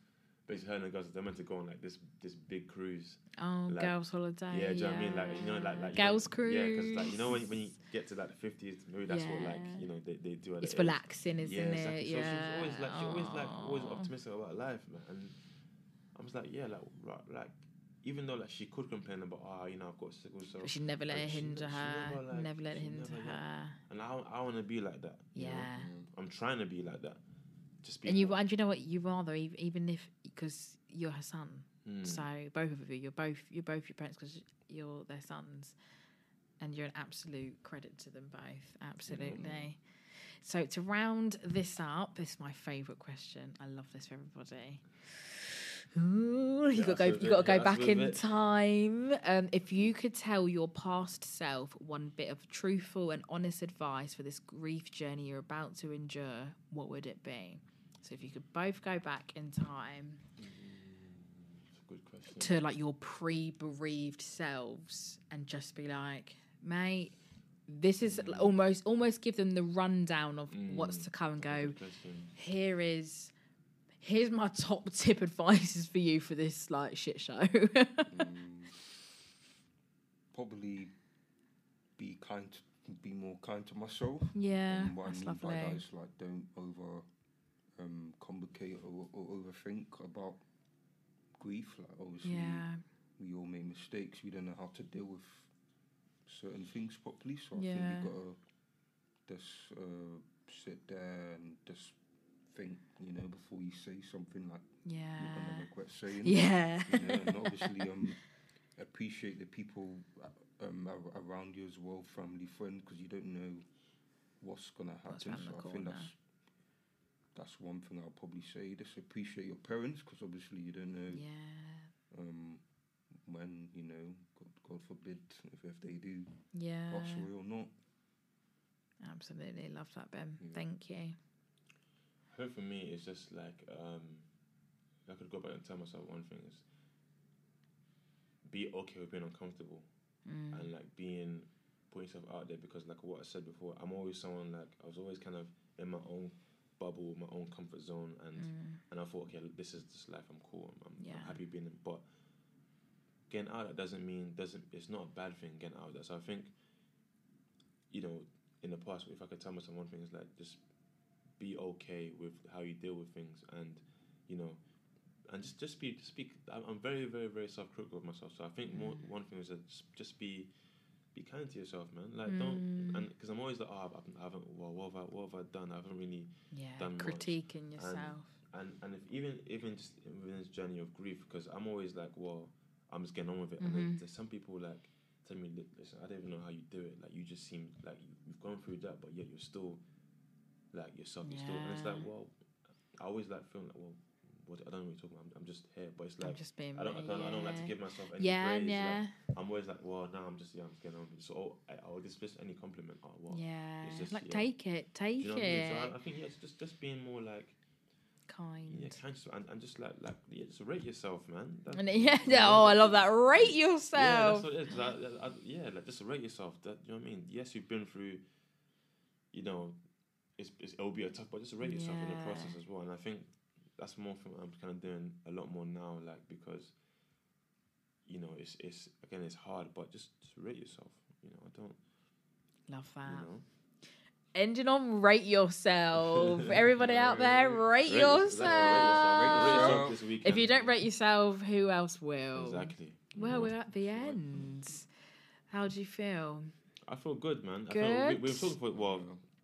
[SPEAKER 6] basically her and the girls, they're meant to go on like this big cruise.
[SPEAKER 5] Oh,
[SPEAKER 6] like,
[SPEAKER 5] girls' holiday.
[SPEAKER 6] Yeah, do you know what I mean? Like, you know, like
[SPEAKER 5] girls'
[SPEAKER 6] cruise.
[SPEAKER 5] cruise.
[SPEAKER 6] Yeah, because like, you know, when you get to like the 50s, maybe that's what like, you know, they do.
[SPEAKER 5] It's relaxing, isn't it?
[SPEAKER 6] Exactly.
[SPEAKER 5] Yeah.
[SPEAKER 6] So she's always optimistic about life, man. And I was like, yeah, like even though like she could complain about, you know, I've got sickle cell.
[SPEAKER 5] But she never let it hinder her. Never let it hinder her.
[SPEAKER 6] And I want to be like that.
[SPEAKER 5] Yeah.
[SPEAKER 6] You know? I'm trying to be like that. Just be.
[SPEAKER 5] And you know what? You rather even if because you're her son. So both of you, you're both your parents because you're their sons, and you're an absolute credit to them both. Absolutely. So to round this up, this is my favourite question. I love this for everybody. Ooh, you got to go back in time. If you could tell your past self one bit of truthful and honest advice for this grief journey you're about to endure, what would it be? So if you could both go back in time to like your pre-bereaved selves and just be like, mate, this is almost give them the rundown of what's to come and go, here's my top tip advices for you for this like shit show.
[SPEAKER 7] Probably be more kind to myself.
[SPEAKER 5] Yeah,
[SPEAKER 7] what
[SPEAKER 5] that's
[SPEAKER 7] I mean
[SPEAKER 5] lovely.
[SPEAKER 7] by that is like don't complicate or overthink about grief. Like obviously, we all make mistakes. We don't know how to deal with certain things properly. So I think you gotta just sit there and just think, you know, before you say something like you're gonna regret saying.
[SPEAKER 5] Yeah.
[SPEAKER 7] You know, and obviously appreciate the people around you as well, family, friends, because you don't know what's gonna happen. So I think that's one thing I'll probably say. Just appreciate your parents, because obviously you don't know when, you know, God forbid, if they do pass away or not.
[SPEAKER 5] Absolutely, love that, Ben. Thank you.
[SPEAKER 6] I think for me, it's just like, I could go back and tell myself one thing is, be okay with being uncomfortable and like putting yourself out there, because like what I said before, I'm always someone like, I was always kind of in my own bubble, my own comfort zone, and I thought, okay, this is just life, I'm cool, I'm happy being in, but getting out of that it's not a bad thing getting out of that. So I think, you know, in the past, if I could tell myself one thing, is like, just be okay with how you deal with things, and you know, and just speak. I'm very, very, very self-critical of myself. So I think one thing is that just be kind to yourself, man. Like don't, and because I'm always like, I haven't. Well, what have I done? I haven't really done
[SPEAKER 5] critiquing
[SPEAKER 6] much.
[SPEAKER 5] yourself.
[SPEAKER 6] And if even just within this journey of grief, because I'm always like, well, I'm just getting on with it. And then there's some people like tell me, listen, I don't even know how you do it. Like you just seem like you've gone through that, but yet you're still like yourself. You're still, and it's like, well, I always like feeling like, well, I don't know what you're talking about. I'm just here, but it's like I don't like to give myself any praise. Like, I'm always like, well, no, I'm just getting on with it. So I'll dismiss any compliment. Oh, well, it's just,
[SPEAKER 5] like take it.
[SPEAKER 6] You know what I mean? So I think it's just being more like
[SPEAKER 5] kind.
[SPEAKER 6] Yeah, kind and just like just rate yourself, man.
[SPEAKER 5] I love that. Rate yourself.
[SPEAKER 6] Yeah, that's what it is. Like just rate yourself. That, you know what I mean? Yes, you've been through, you know, it'll be a tough, but just rate yourself in the process as well. And I think that's more thing I'm kind of doing a lot more now, like, because, you know, it's again, it's hard, but just rate yourself. You know, I don't
[SPEAKER 5] love that.
[SPEAKER 6] You know?
[SPEAKER 5] Ending on rate yourself. Everybody out there, rate yourself.
[SPEAKER 6] Rate yourself this weekend.
[SPEAKER 5] If you don't rate yourself, who else will?
[SPEAKER 6] Exactly.
[SPEAKER 5] Well, we're at the end. How do you feel?
[SPEAKER 6] I feel good, man.
[SPEAKER 5] Good.
[SPEAKER 6] I feel we were talking for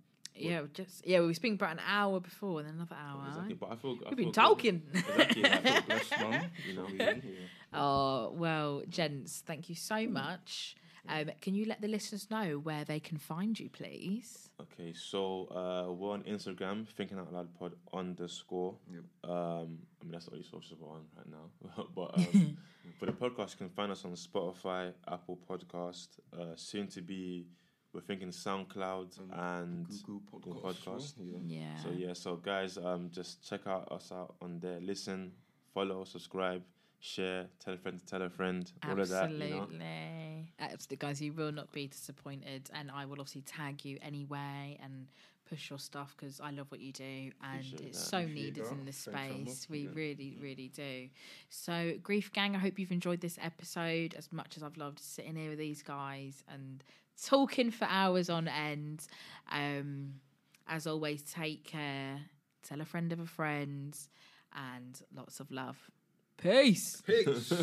[SPEAKER 5] we were speaking about an hour before, and then another hour.
[SPEAKER 6] Exactly, but I feel
[SPEAKER 5] we've been talking.
[SPEAKER 6] Exactly, I feel blessed, mum. You know. Yeah.
[SPEAKER 5] Oh well, gents, thank you so much. Can you let the listeners know where they can find you, please?
[SPEAKER 6] Okay, so we're on Instagram, Thinking Out Loud Pod _.
[SPEAKER 7] Yep.
[SPEAKER 6] I mean, that's the only socials we're on right now. But for the podcast, you can find us on Spotify, Apple Podcast, soon to be, we're thinking SoundCloud and Google Podcast.
[SPEAKER 5] Yeah.
[SPEAKER 6] So guys, just check us out on there. Listen, follow, subscribe, share, tell a friend, all of that.
[SPEAKER 5] Absolutely.
[SPEAKER 6] You know?
[SPEAKER 5] Absolutely, guys, you will not be disappointed, and I will obviously tag you anyway and push your stuff, because I love what you do, and
[SPEAKER 6] Appreciate
[SPEAKER 5] it's
[SPEAKER 6] that.
[SPEAKER 5] so
[SPEAKER 7] Appreciate
[SPEAKER 5] needed
[SPEAKER 7] that.
[SPEAKER 5] in this
[SPEAKER 7] Thanks so
[SPEAKER 5] space.
[SPEAKER 7] much.
[SPEAKER 5] We
[SPEAKER 7] Yeah.
[SPEAKER 5] really, really do. So, Grief Gang, I hope you've enjoyed this episode as much as I've loved sitting here with these guys and talking for hours on end. As always, take care, tell a friend of a friend, and lots of love. Peace.
[SPEAKER 7] Pigs.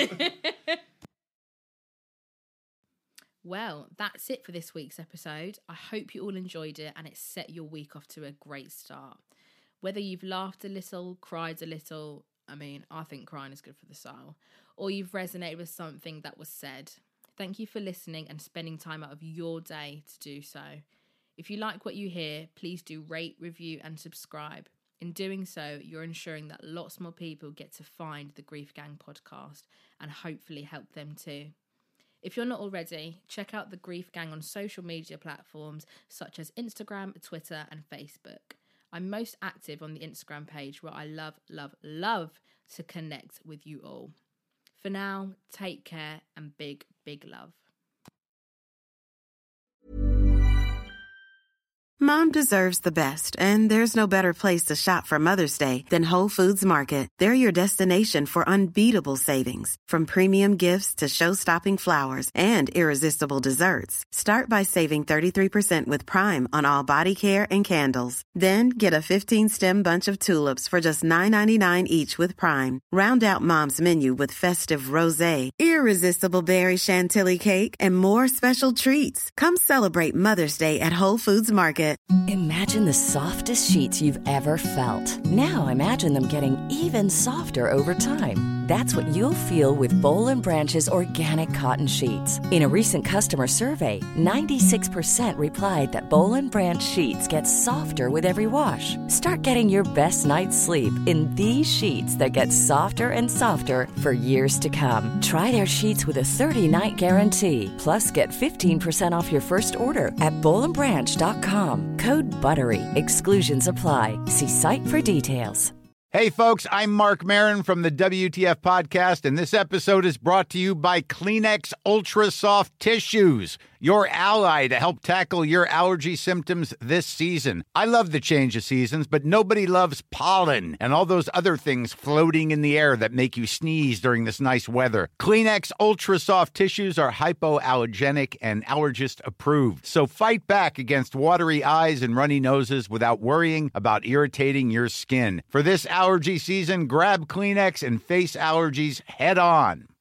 [SPEAKER 5] Well, that's it for this week's episode. I hope you all enjoyed it and it set your week off to a great start. Whether you've laughed a little, cried a little, I mean, I think crying is good for the soul, or you've resonated with something that was said, thank you for listening and spending time out of your day to do so. If you like what you hear, please do rate, review, and subscribe. In doing so, you're ensuring that lots more people get to find the Grief Gang podcast and hopefully help them too. If you're not already, check out the Grief Gang on social media platforms such as Instagram, Twitter, and Facebook. I'm most active on the Instagram page, where I love, love, love to connect with you all. For now, take care and big, big love.
[SPEAKER 9] Mom deserves the best, and there's no better place to shop for Mother's Day than Whole Foods Market. They're your destination for unbeatable savings, from premium gifts to show-stopping flowers and irresistible desserts. Start by saving 33% with Prime on all body care and candles. Then get a 15-stem bunch of tulips for just $9.99 each with Prime. Round out Mom's menu with festive rosé, irresistible berry chantilly cake, and more special treats. Come celebrate Mother's Day at Whole Foods Market.
[SPEAKER 10] Imagine the softest sheets you've ever felt. Now imagine them getting even softer over time. That's what you'll feel with Boll & Branch's organic cotton sheets. In a recent customer survey, 96% replied that Boll & Branch sheets get softer with every wash. Start getting your best night's sleep in these sheets that get softer and softer for years to come. Try their sheets with a 30-night guarantee. Plus, get 15% off your first order at bollandbranch.com. Code BUTTERY. Exclusions apply. See site for details.
[SPEAKER 11] Hey, folks, I'm Mark Maron from the WTF Podcast, and this episode is brought to you by Kleenex Ultra Soft Tissues, your ally to help tackle your allergy symptoms this season. I love the change of seasons, but nobody loves pollen and all those other things floating in the air that make you sneeze during this nice weather. Kleenex Ultra Soft Tissues are hypoallergenic and allergist approved, so fight back against watery eyes and runny noses without worrying about irritating your skin. For this allergy season, grab Kleenex and face allergies head on.